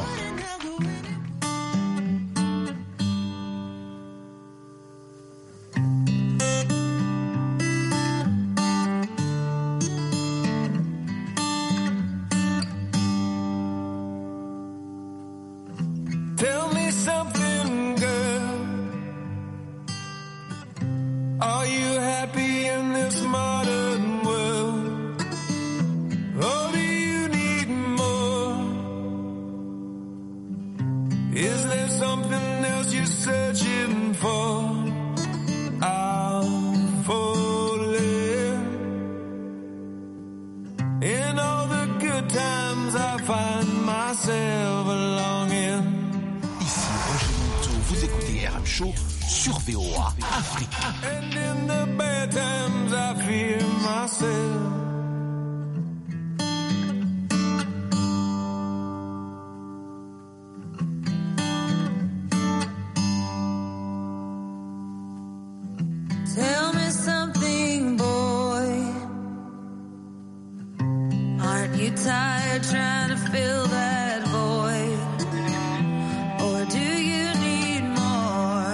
Sur V O A Afrique. And in the bad times I fear myself. Tell me something, boy. Aren't you tired trying to fill that void? Or do you need more?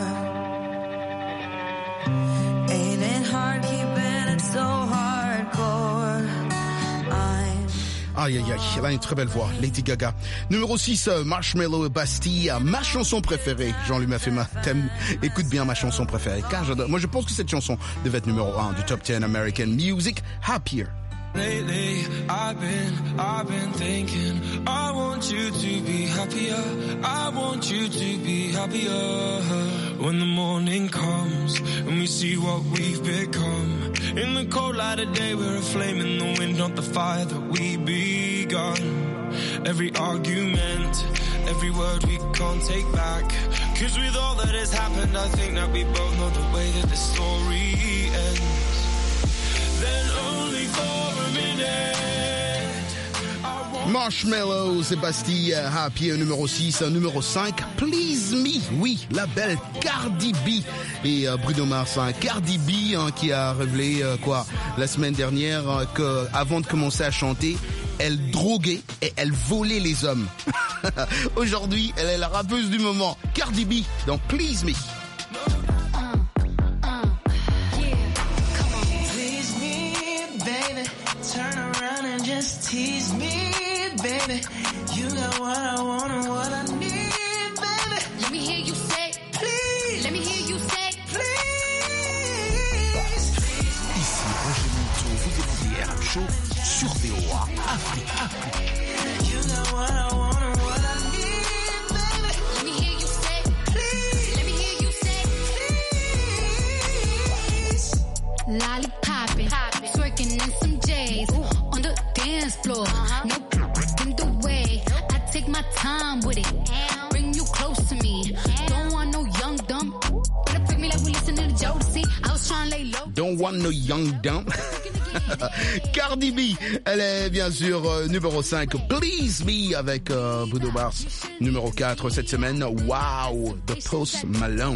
Ain't it hard keeping it so hardcore? I'm Aïe aïe aïe, elle a une très belle voix, Lady Gaga. Numéro six, Marshmello et Bastille, ma chanson préférée. Jean-Louis Mafema, t'aimes, écoute bien ma chanson préférée, car j'adore. Moi je pense que cette chanson devait être numéro un du top dix American Music, Happier. Lately, I've been, I've been thinking, I want you to be happier, I want you to be happier. When the morning comes, and we see what we've become. In the cold light of day, we're a flame in the wind, not the fire that we begun. Every argument, every word we can't take back. Cause with all that has happened, I think that we both know the way that the story ends. Then only for a minute. Marshmello, Sébastien, Happy, numéro six, numéro cinq, Please Me, oui, la belle Cardi B et euh, Bruno Mars, hein, Cardi B hein, qui a révélé euh, quoi la semaine dernière euh, que avant de commencer à chanter, elle droguait et elle volait les hommes. Aujourd'hui, elle est la rappeuse du moment, Cardi B, dans Please Me. Tease me, baby. You got what I want and what I need, baby. Let me hear you say, please. Let me hear you say, please. Ici Roger Monteau, vous écoutez R M Show sur V O A Afrique. You got what I want and what I need, baby. Let me hear you say, please. Let me hear you say, please. Lollipoppin', twerking in some J's. On the dance floor, uh-huh. No in the way. I take my time with it. Bring you close to me. Don't want no young dumb. Wanna freak me like we listen to Jodeci. I was trying to lay low. Don't want no young dumb. Cardi B, elle est bien sûr euh, numéro cinq, Please Me avec euh, Bruno Mars. Numéro quatre cette semaine, Wow, de Post Malone.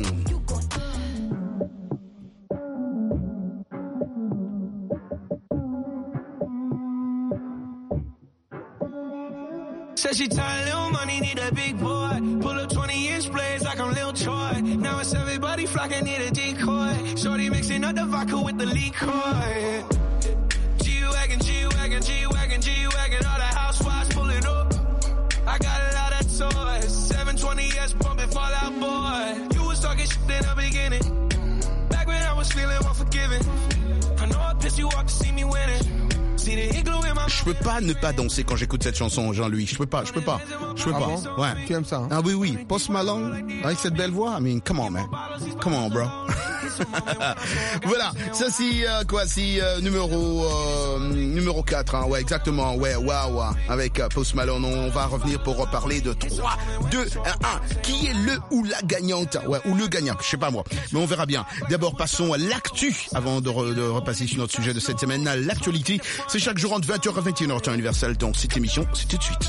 Said she tired, little money, need a big boy. Pull up twenty inch blades like I'm Lil Troy. Now it's everybody flocking, need a decoy. Shorty mixing up the vodka with the liquor. G-Wagon, G-Wagon, G-Wagon, G-Wagon. All the housewives pulling up. I got a lot of toys. seven twenty S pumping Fall Out Boy. You was talking shit in the beginning. Back when I was feeling unforgiving. I know I pissed you off to see me winning. Je peux pas ne pas danser quand j'écoute cette chanson, Jean-Louis. Je peux pas, je peux pas, je peux ah pas. Bon ouais. Tu aimes ça hein? Ah oui, oui. Post Malone avec cette belle voix. I mean, come on, man. Come on, bro. Voilà, ça c'est euh, quoi, c'est euh, numéro euh, numéro quatre, hein, ouais, exactement, ouais, waouh, wow, avec euh, Post Malone. On va revenir pour reparler de trois, deux, un, qui est le ou la gagnante, ouais, ou le gagnant, je sais pas moi, mais on verra bien. D'abord, passons à l'actu, avant de, re, de repasser sur notre sujet de cette semaine, l'actualité. C'est chaque jour entre vingt heures et vingt et une heures temps universel, donc cette émission, c'est tout de suite.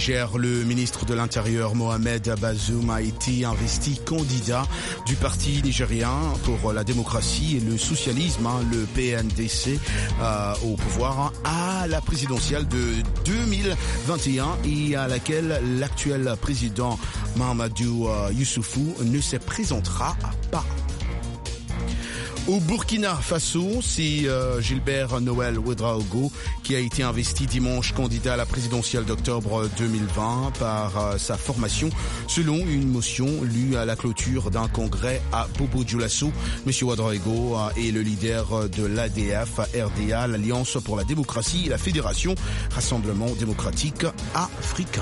Niger, le ministre de l'Intérieur Mohamed Bazoum a été investi candidat du parti nigérien pour la démocratie et le socialisme, hein, le P N D C, euh, au pouvoir hein, à la présidentielle de deux mille vingt et un et à laquelle l'actuel président Mahamadou euh, Youssoufou ne se présentera pas. Au Burkina Faso, c'est euh, Gilbert Noël Ouedraogo qui a été investi dimanche candidat à la présidentielle d'octobre deux mille vingt par euh, sa formation selon une motion lue à la clôture d'un congrès à Bobo Dioulasso. Monsieur Ouedraogo euh, est le leader de l'A D F R D A, l'Alliance pour la démocratie et la Fédération Rassemblement démocratique africain.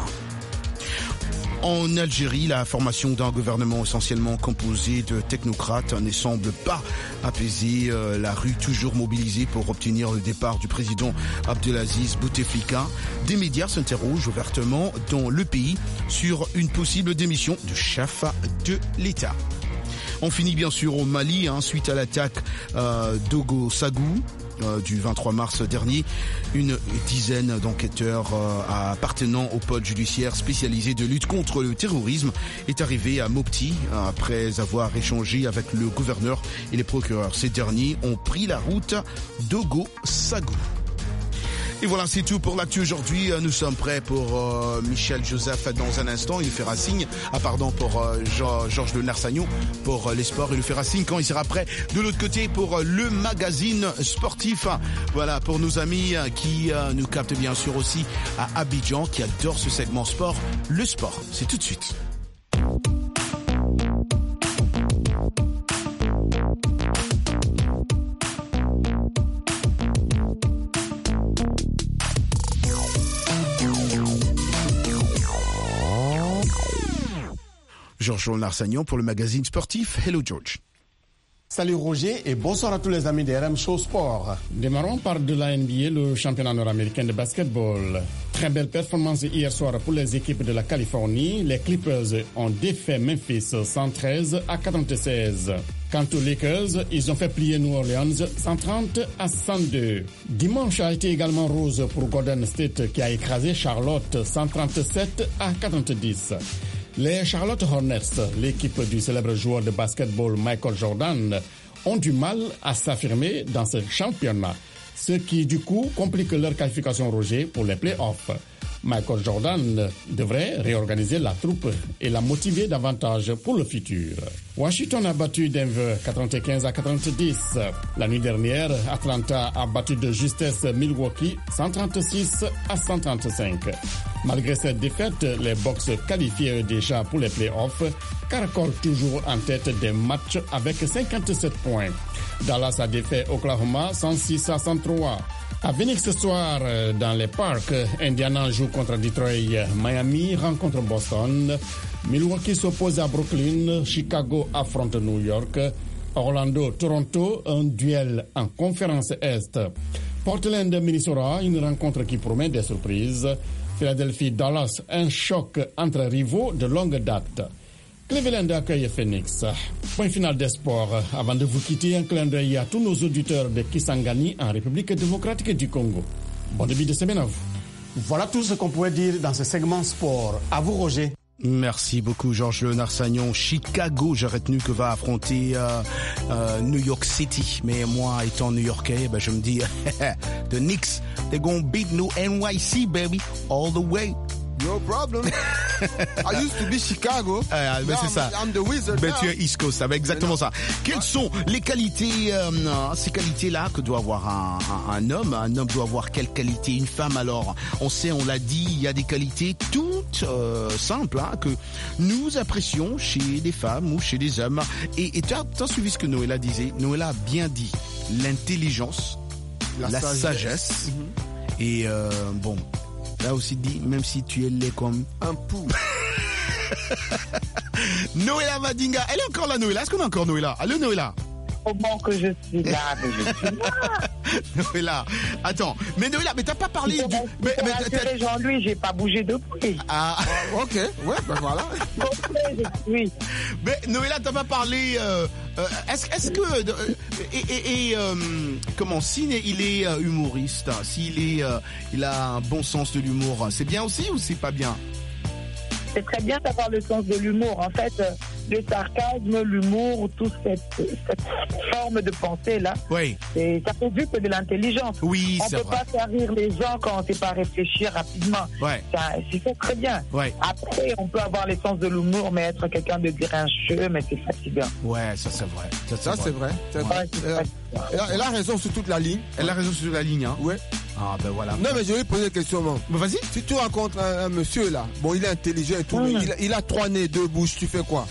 En Algérie, la formation d'un gouvernement essentiellement composé de technocrates ne semble pas apaiser euh, la rue toujours mobilisée pour obtenir le départ du président Abdelaziz Bouteflika. Des médias s'interrogent ouvertement dans le pays sur une possible démission du chef de l'État. On finit bien sûr au Mali, hein, suite à l'attaque euh, d'Ogo Sagou. Euh, du vingt-trois mars dernier, une dizaine d'enquêteurs euh, appartenant au pôle judiciaire spécialisé de lutte contre le terrorisme est arrivé à Mopti euh, après avoir échangé avec le gouverneur et les procureurs. Ces derniers ont pris la route d'Ogo Sagou. Et voilà, c'est tout pour l'actu aujourd'hui. Nous sommes prêts pour euh, Michel Joseph dans un instant. Il nous fera signe. Ah pardon, pour euh, Georges Le Narsagnon pour euh, les sports. Il nous fera signe quand il sera prêt de l'autre côté pour euh, le magazine sportif. Voilà, pour nos amis euh, qui euh, nous captent bien sûr aussi à Abidjan, qui adorent ce segment sport. Le sport, c'est tout de suite. Georges Narsagnon pour le magazine sportif. Hello George. Salut Roger et bonsoir à tous les amis des R M Show Sport. Démarrons par de la N B A, le championnat nord-américain de basketball. Très belle performance hier soir pour les équipes de la Californie. Les Clippers ont défait Memphis cent treize à quatre-vingt-seize. Quant aux Lakers, ils ont fait plier New Orleans cent trente à cent deux. Dimanche a été également rose pour Golden State qui a écrasé Charlotte cent trente-sept à quatre-vingt-dix. Les Charlotte Hornets, l'équipe du célèbre joueur de basketball Michael Jordan, ont du mal à s'affirmer dans ce championnat, ce qui du coup complique leur qualification Roger pour les playoffs. Michael Jordan devrait réorganiser la troupe et la motiver davantage pour le futur. Washington a battu Denver quatre-vingt-quinze à quatre-vingt-dix. La nuit dernière, Atlanta a battu de justesse Milwaukee cent trente-six à cent trente-cinq. Malgré cette défaite, les Bucks qualifiés déjà pour les playoffs caracolent toujours en tête des matchs avec cinquante-sept points. Dallas a défait Oklahoma cent six à cent trois. À Phoenix ce soir, dans les parcs, Indiana joue contre Detroit, Miami rencontre Boston, Milwaukee s'oppose à Brooklyn, Chicago affronte New York, Orlando, Toronto, un duel en conférence Est. Portland, Minnesota, une rencontre qui promet des surprises. Philadelphie, Dallas, un choc entre rivaux de longue date. Cleveland accueille Phoenix. Point final des sports. Avant de vous quitter, un clin d'œil à tous nos auditeurs de Kisangani en République démocratique du Congo. Bon début de semaine à vous. Voilà tout ce qu'on pouvait dire dans ce segment sport. À vous Roger. Merci beaucoup Georges Le Narsagnon. Chicago, j'ai retenu que va affronter euh, euh, New York City. Mais moi, étant New-Yorkais, ben, je me dis, the Knicks, they're gonna beat New N Y C, baby, all the way. No problem. I used to be Chicago. Euh, ben c'est ça. I'm the wizard ben now. tu es East Coast, ça va exactement ça. Quelles sont les qualités, euh, ces qualités-là que doit avoir un, un, un homme? Un homme doit avoir quelles qualités? Une femme, alors, on sait, on l'a dit, il y a des qualités toutes euh, simples hein, que nous apprécions chez des femmes ou chez des hommes. Et tu as, as suivi ce que Noëlla disait. Noëlla a bien dit l'intelligence, la, la sagesse, sagesse mm-hmm. et euh, bon. Là aussi dit, même si tu es laid comme un pou. Noëlla Madinga, elle est encore là Noëlla. Est-ce qu'on a encore Noëlla? Allô Noëlla? comment que je suis là, mais je suis là. Noëlla, attends, mais Noëlla, mais t'as pas parlé du... Mais, mais rassurer Jean-Louis, j'ai pas bougé depuis. Ah, ok, ouais, ben voilà. Oui. Mais Noëlla, t'as pas parlé... Euh, euh, est-ce, est-ce que... Euh, et et, et euh, comment, s'il est, il est euh, humoriste, s'il est, euh, il a un bon sens de l'humour, c'est bien aussi ou c'est pas bien? C'est très bien d'avoir le sens de l'humour. En fait, le sarcasme, l'humour, toute cette, cette forme de pensée-là, oui. Et ça fait vu que de l'intelligence. Oui, on c'est ne peut vrai. pas faire rire les gens quand on ne sait pas réfléchir rapidement. Ouais. Ça, c'est fait très bien. Ouais. Après, on peut avoir le sens de l'humour, mais être quelqu'un de grincheux, mais c'est fatigant. Ouais, ça c'est vrai. Ça, ça c'est vrai. C'est vrai. Ouais, c'est elle, elle, a, elle a raison sur toute la ligne. Elle a raison sur toute la ligne, hein. Ouais. Ah ben voilà. Non mais je vais poser une question. Bon, vas-y. Si tu rencontres un, un monsieur là, bon il est intelligent et tout, mmh. mais il, il a trois nez, deux bouches, tu fais quoi?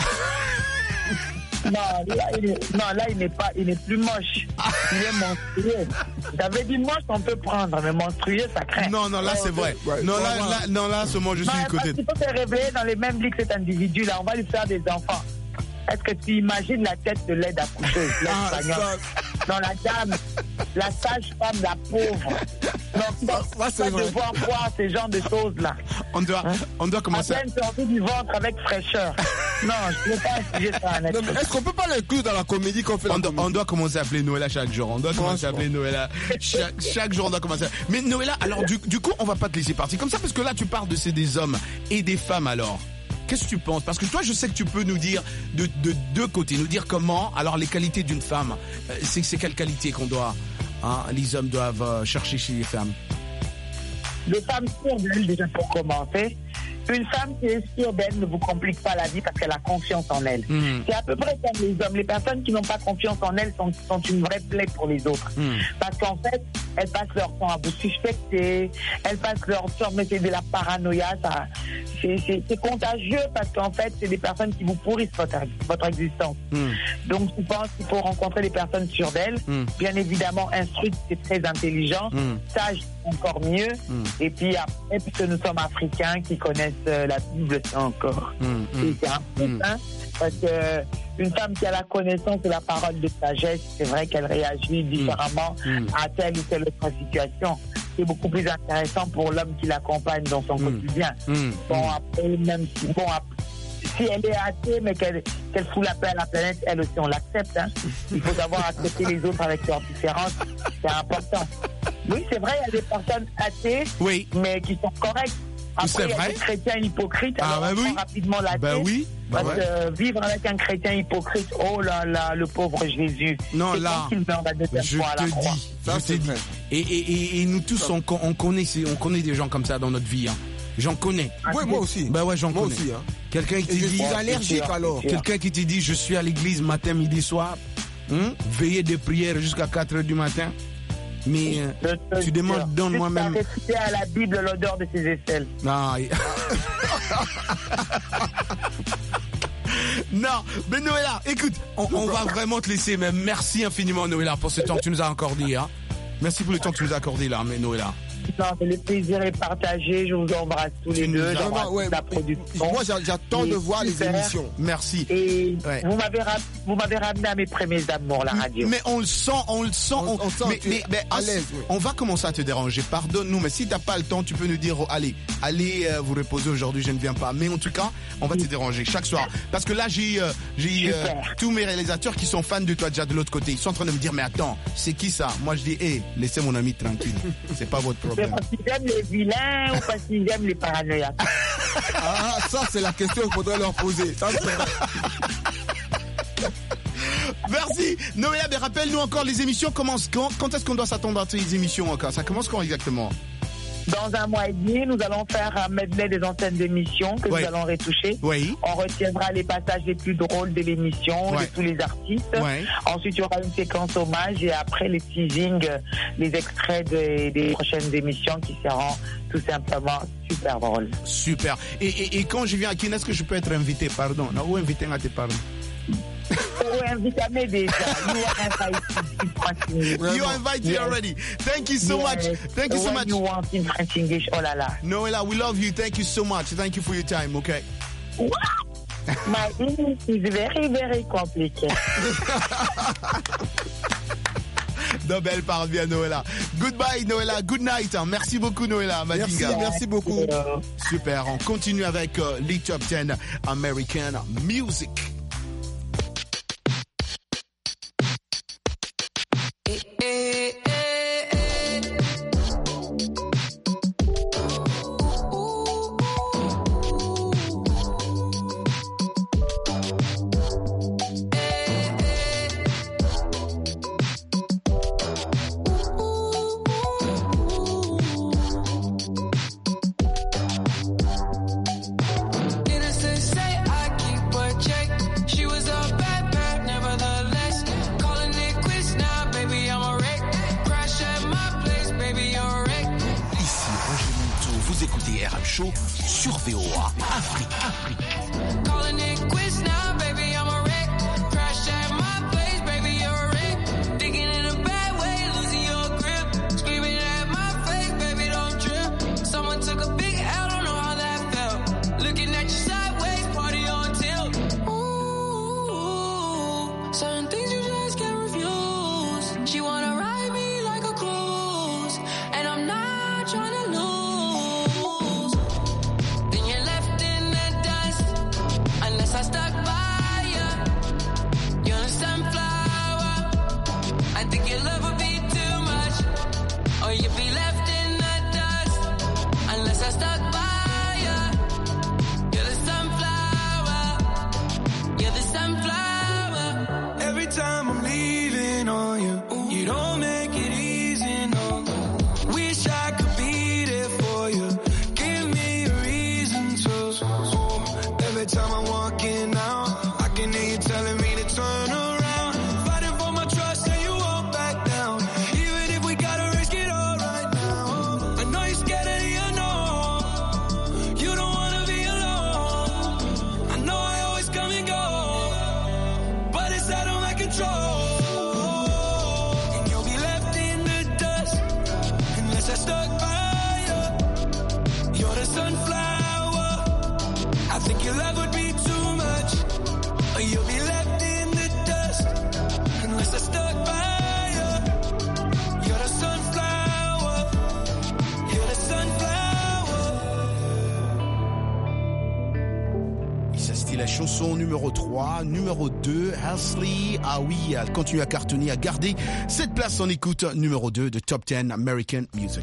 Non, là, il est, non, là, il n'est pas, il n'est plus moche. Il est monstrueux. J'avais dit moche, on peut prendre, mais monstrueux, ça craint. Non, non, là, c'est vrai. Ouais, non, là, là, non, là, seulement, je suis du côté. Il faut se réveiller dans les mêmes lits que cet individu-là. On va lui faire des enfants. Est-ce que tu imagines la tête de l'aide accoucheuse, l'aide ah, espagnole? Non, la dame, la sage-femme, la pauvre. Non, ça, c'est vrai. Devoir voir ces genres de choses-là. On doit, hein? on doit commencer. À peine sorti du ventre avec fraîcheur. Non, je ne peux pas sujet ça. Non, mais est-ce qu'on peut pas l'inclure dans la comédie qu'on fait? On, la do, on doit commencer à appeler Noëlla chaque jour. On doit commencer à appeler Noëlla chaque, chaque jour. On doit commencer. À... Mais Noëlla, alors du, du coup, on va pas te laisser partir comme ça parce que là, tu parles de c'est des hommes et des femmes alors. Qu'est-ce que tu penses? Parce que toi, je sais que tu peux nous dire de, de deux côtés, nous dire comment. Alors, les qualités d'une femme, c'est, c'est quelles qualités qu'on doit, hein, les hommes doivent chercher chez les femmes? Les femmes sûres d'elles, déjà pour commencer. Une femme qui est sûre d'elle ne vous complique pas la vie parce qu'elle a confiance en elle. Mmh. C'est à peu près comme les hommes. Les personnes qui n'ont pas confiance en elles sont, sont une vraie plaie pour les autres. Mmh. Parce qu'en fait, elles passent leur temps à vous suspecter, elles passent leur temps, mais c'est de la paranoïa, ça, c'est, c'est, c'est contagieux parce qu'en fait, c'est des personnes qui vous pourrissent votre, votre existence. Mmh. Donc, je pense qu'il faut rencontrer des personnes sûres d'elles, mmh. bien évidemment instruites, c'est très intelligent, mmh. sages, encore mieux, mmh. et puis après, puisque nous sommes africains qui connaissent euh, la Bible, c'est encore, mmh. c'est un peu, mmh. hein, parce que une femme qui a la connaissance de la parole de sagesse, c'est vrai qu'elle réagit différemment mmh. à telle ou telle autre situation. C'est beaucoup plus intéressant pour l'homme qui l'accompagne dans son mmh. quotidien. Mmh. Bon, après, même si, bon, après, si elle est athée, mais qu'elle, qu'elle fout la paix à la planète, elle aussi, on l'accepte. Hein. Il faut savoir accepter les autres avec leurs différences. C'est important. Oui, c'est vrai, il y a des personnes athées, oui. mais qui sont correctes. Après, c'est il y a vrai? des chrétiens hypocrites, alors ah, bah on oui. prend rapidement la bah tête. Oui. Bah parce ouais. que vivre avec un chrétien hypocrite, oh là là, le pauvre Jésus. Non, c'est là, qu'il meurt la deuxième je fois à la te croix. dis, ça, je te dis. Et, et, et, et nous tous, on, on, connaît, on connaît des gens comme ça dans notre vie. Hein. J'en connais. Oui, moi aussi. Bah ouais, j'en moi connais. Aussi, hein. Quelqu'un qui te je dit... suis allergique alors. Quelqu'un qui te dit, je suis à l'église matin, midi, soir. Hein, veiller des prières jusqu'à quatre heures du matin. Mais euh, tu demandes, donne-moi même... réciter à la Bible l'odeur de ses aisselles. Non. Non, mais Noëlla, écoute, on, on va vraiment te laisser, mais merci infiniment Noëlla pour ce temps que tu nous as accordé. Hein. Merci pour le temps que tu nous as accordé là, mais Noëlla. Non, mais le plaisir est partagé. Je vous embrasse tous les deux. J'embrasse ouais, la production. Moi, j'attends de voir super. Les émissions. Merci. Et ouais. vous m'avez ra- vous m'avez ramené à mes premiers amours, la radio. Mais on le sent, on le sent. On, on, on sent mais, mais, mais à l'aise. Oui. On va commencer à te déranger. Pardonne-nous, mais si t'as pas le temps, tu peux nous dire, oh, allez, allez euh, vous reposer aujourd'hui. Je ne viens pas. Mais en tout cas, on va te déranger chaque soir. Parce que là, j'ai, euh, j'ai euh, tous mes réalisateurs qui sont fans de toi déjà de l'autre côté. Ils sont en train de me dire, mais attends, c'est qui ça? Moi, je dis, hé, hey, laissez mon ami tranquille. C'est pas votre problème. C'est parce qu'ils aiment les vilains ou parce qu'ils aiment les paranoïaques? Ah, ça, c'est la question qu'il faudrait leur poser. Ça, merci. Noëlla, mais rappelle-nous encore les émissions commencent quand? Quand est-ce qu'on doit s'attendre à ces émissions encore? Ça commence quand exactement? Dans un mois et demi, nous allons faire un medley des anciennes émissions que oui. nous allons retoucher. Oui. On retiendra les passages les plus drôles de l'émission, oui. de tous les artistes. Oui. Ensuite, il y aura une séquence hommage et après les teasings, les extraits des, des prochaines émissions qui seront tout simplement super drôles. Super. Et, et, et quand je viens à Kine, est-ce que je peux être invité, pardon? Non, ou invité à te parler? Oh, invite-moi déjà. You are invited. You are invited yes. already. Thank you so yes. much. Thank you so When much. You want in French English, oh la la. Noëlla, we love you. Thank you so much. Thank you for your time, okay? What? My English is very, very complicated. Non, mais elle parle bien, Noëlla. Goodbye, Noëlla. Good night. Hein. Merci beaucoup, Noëlla. Merci, merci beaucoup. Super. On continue avec euh, les Top dix American Music. Show sur V O A Afrique. Afrique. Calling it quits now, baby, I'm a wreck. Crash at my place, baby, you're a wreck. Digging in a bad way, losing your grip. Screaming at my face, baby, don't trip. Someone took a big L, don't know how that felt. Looking at you sideways, party on tilt. Ooh, certain things you just can't refuse. She wanna ride me like a cruise, and I'm not trying to lose. I stuck by you. You're a sunflower. I think your love would be too much, or you'd be left in the dust. Unless I stuck by you. You're the sunflower. You're the sunflower. Every time I'm leaving on you, you don't make it easy, no. Wish I could be there for you. Give me a reason to. Every time I walking out, I can hear you telling me to turn around. Fighting for my trust and you won't back down. Even if we gotta risk it all right now. I know you're scared of the unknown. You don't wanna be alone. I know I always come and go, but it's out of my control. And you'll be left in the dust unless I stuck by you. You're the sunflower. I think your love would be too much, or you'll be left in the dust unless I stuck by you. You're the sunflower. You're the sunflower. Et ça, c'était la chanson numéro trois. Numéro deux, Halsey. Ah oui, elle continue à cartonner, à garder cette place en écoute numéro deux de Top dix American Music.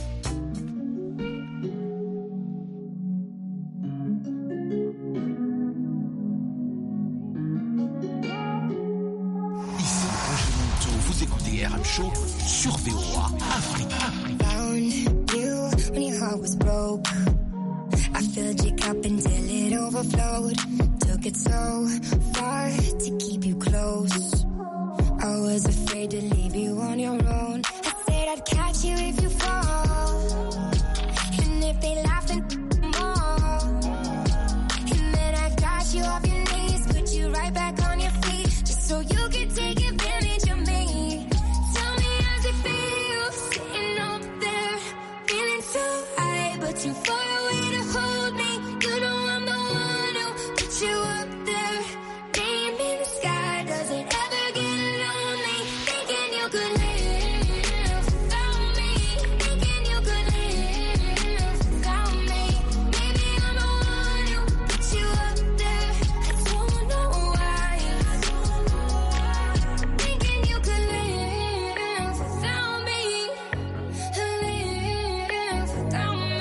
R M Show sur V O A Afrique. Found you when your heart was broke. I filled your cup until it overflowed. Took it so far to keep you close. I was afraid to leave you on your own. I said I'd catch you if you fall. And if they laugh and more. And then I got you off your knees, put you right back on your feet, just so you could take advantage of me. Too far away to hold me. You know I'm the one who put you up there. Name in the sky doesn't ever get lonely. Thinking you could live without me. Thinking you could live without me. Maybe I'm the one who put you up there. I don't know why. Thinking you could live without me. Live without me.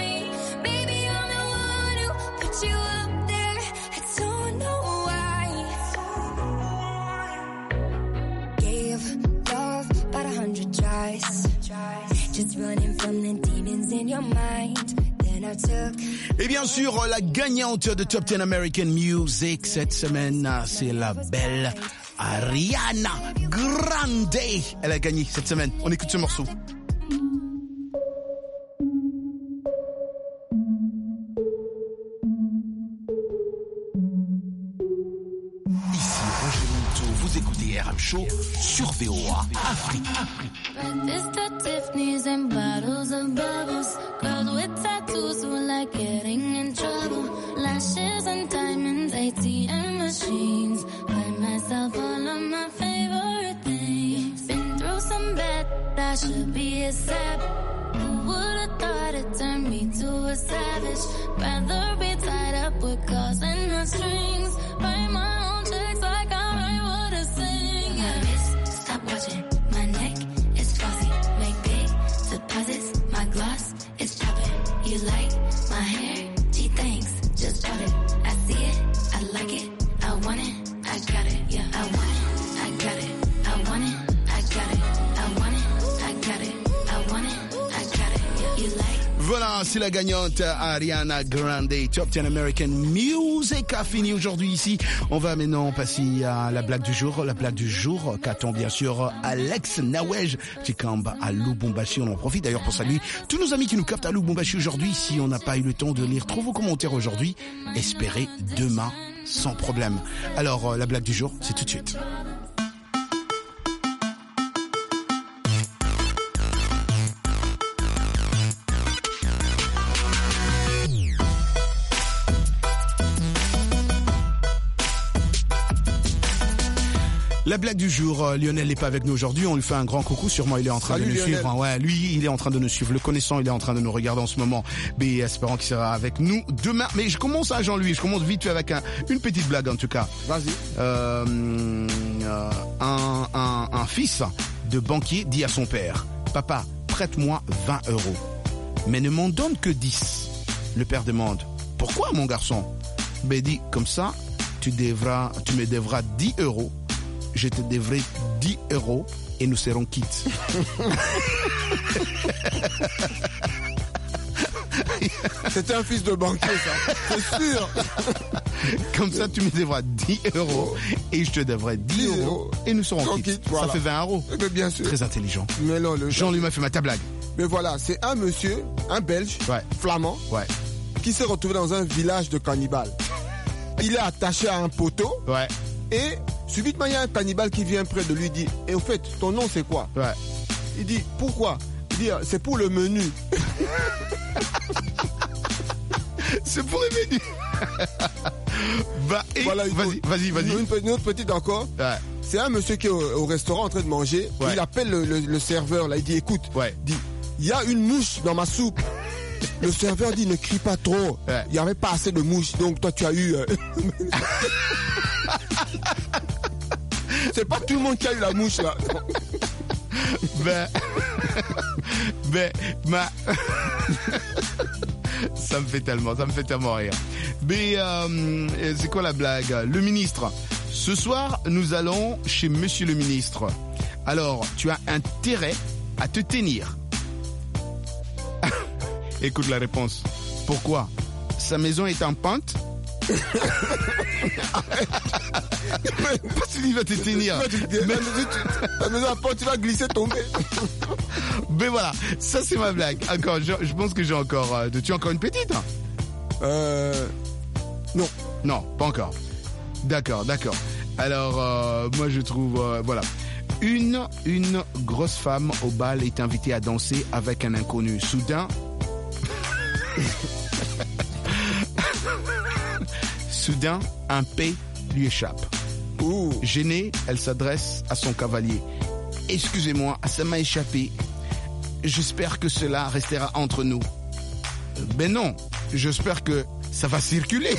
You up there, I don't know why. Gave love about a hundred tries, just running from the demons in your mind. Then I took. Et bien sûr, la gagnante de Top dix American Music cette semaine, c'est la belle Ariana Grande. Elle a gagné cette semaine. On écoute ce morceau. Vous écoutez R M Show sur V O A Afrique. Breakfast at Tiffany's and bottles of bubbles. Girls with tattoos who like getting in trouble. Last lashes and diamonds, A T M machines. Buy myself all of my favorite things. Been through some bad, I should be a sap. Who would've thought it turned me to a savage? Rather be tied up with calls and not strings. Write my own checks like I write what I sing. My wrist, stop watching. My neck is flossy. Make big deposits. My gloss is popping. You like my hair? Gee, thanks. Just bought it. I see it. I like it. I want it. I got it. Yeah, I want it. I got it. I want it. I got it. I want it. I got it. I want it. I got it. Yeah, you like. Voilà, c'est la gagnante Ariana Grande, Top dix American Music a fini aujourd'hui ici. On va maintenant passer à la blague du jour. La blague du jour qu'attend bien sûr Alex Nawej qui campe à Lubumbashi. On en profite d'ailleurs pour saluer tous nos amis qui nous captent à Lubumbashi aujourd'hui. Si on n'a pas eu le temps de lire trop vos commentaires aujourd'hui, espérez demain sans problème. Alors la blague du jour, c'est tout de suite. La blague du jour, euh, Lionel n'est pas avec nous aujourd'hui, on lui fait un grand coucou, sûrement il est en train Salut, de nous Lionel. suivre. Ouais, lui, il est en train de nous suivre, le connaissant, il est en train de nous regarder en ce moment, mais espérant qu'il sera avec nous demain. Mais je commence à Jean-Louis, je commence vite fait avec un, une petite blague en tout cas. Vas-y. Euh, euh, un, un, un fils de banquier dit à son père, « Papa, prête-moi vingt euros, mais ne m'en donne que dix. » Le père demande, « Pourquoi mon garçon ?» Ben il dit, « Comme ça, tu, devras, tu me devras dix euros. Je te devrai dix euros et nous serons quittes. » C'était un fils de banquier, ça. C'est sûr. Comme ça, tu me devras dix euros et je te devrai dix euros et nous serons quittes. Quitte, voilà. Ça fait vingt euros. Mais bien sûr. Très intelligent. Mais non, le Jean-Louis m'a fait ma ta blague. Mais voilà, c'est un monsieur, un Belge, ouais. flamand, ouais. qui s'est retrouvé dans un village de cannibales. Il est attaché à un poteau. Ouais. Et subitement, il y a un cannibale qui vient près de lui et dit, et au fait, ton nom c'est quoi? Ouais. Il dit, pourquoi? Il dit, c'est pour le menu. C'est pour le menu. Bah, et voilà, vas-y, vas-y, vas-y. Une, une autre petite encore. Ouais. C'est un monsieur qui est au, au restaurant en train de manger. Ouais. Il appelle le, le, le serveur, là, il dit, écoute, ouais. il dit, il y a une mouche dans ma soupe. Le serveur dit, ne crie pas trop. Ouais. Il n'y avait pas assez de mouches, donc toi tu as eu... Euh... C'est pas tout le monde qui a eu la mouche là. Ben, ben, ma, ça me fait tellement, ça me fait tellement rire. Mais euh, c'est quoi la blague? Le ministre. Ce soir, nous allons chez Monsieur le ministre. Alors, tu as intérêt à te tenir. Écoute la réponse. Pourquoi? Sa maison est en pente. Parce qu'il va te tenir. La maison en pente, tu vas glisser, tomber. Mais voilà, ça c'est ma blague. Encore, je, je pense que j'ai encore. Euh, tu as encore une petite? Euh. Non. Non, pas encore. D'accord, d'accord. Alors, euh, moi je trouve. Euh, voilà. Une, une grosse femme au bal est invitée à danser avec un inconnu. Soudain. Soudain, un P lui échappe. Ouh. Gênée, elle s'adresse à son cavalier. Excusez-moi, ça m'a échappé. J'espère que cela restera entre nous. Ben non, j'espère que ça va circuler.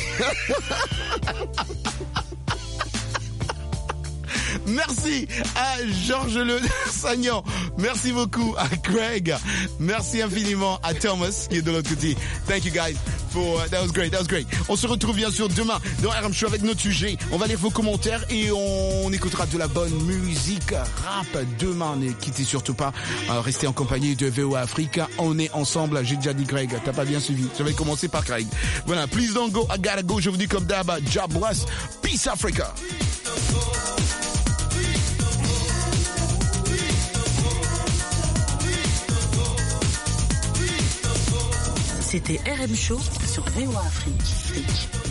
Merci à Georges Le Sagnan. Merci beaucoup à Craig. Merci infiniment à Thomas qui est de l'autre côté. Thank you guys for uh, that was great, that was great. On se retrouve bien sûr demain dans R M Show avec notre sujet. On va lire vos commentaires et on écoutera de la bonne musique rap demain. Ne quittez surtout pas. Euh, restez en compagnie de V O A Africa. On est ensemble. J'ai déjà dit Craig. T'as pas bien suivi. Je vais commencer par Craig. Voilà. Please don't go. I gotta go. Je vous dis comme d'hab. Job bless. Peace Africa. C'était R M Show sur V O A Afrique.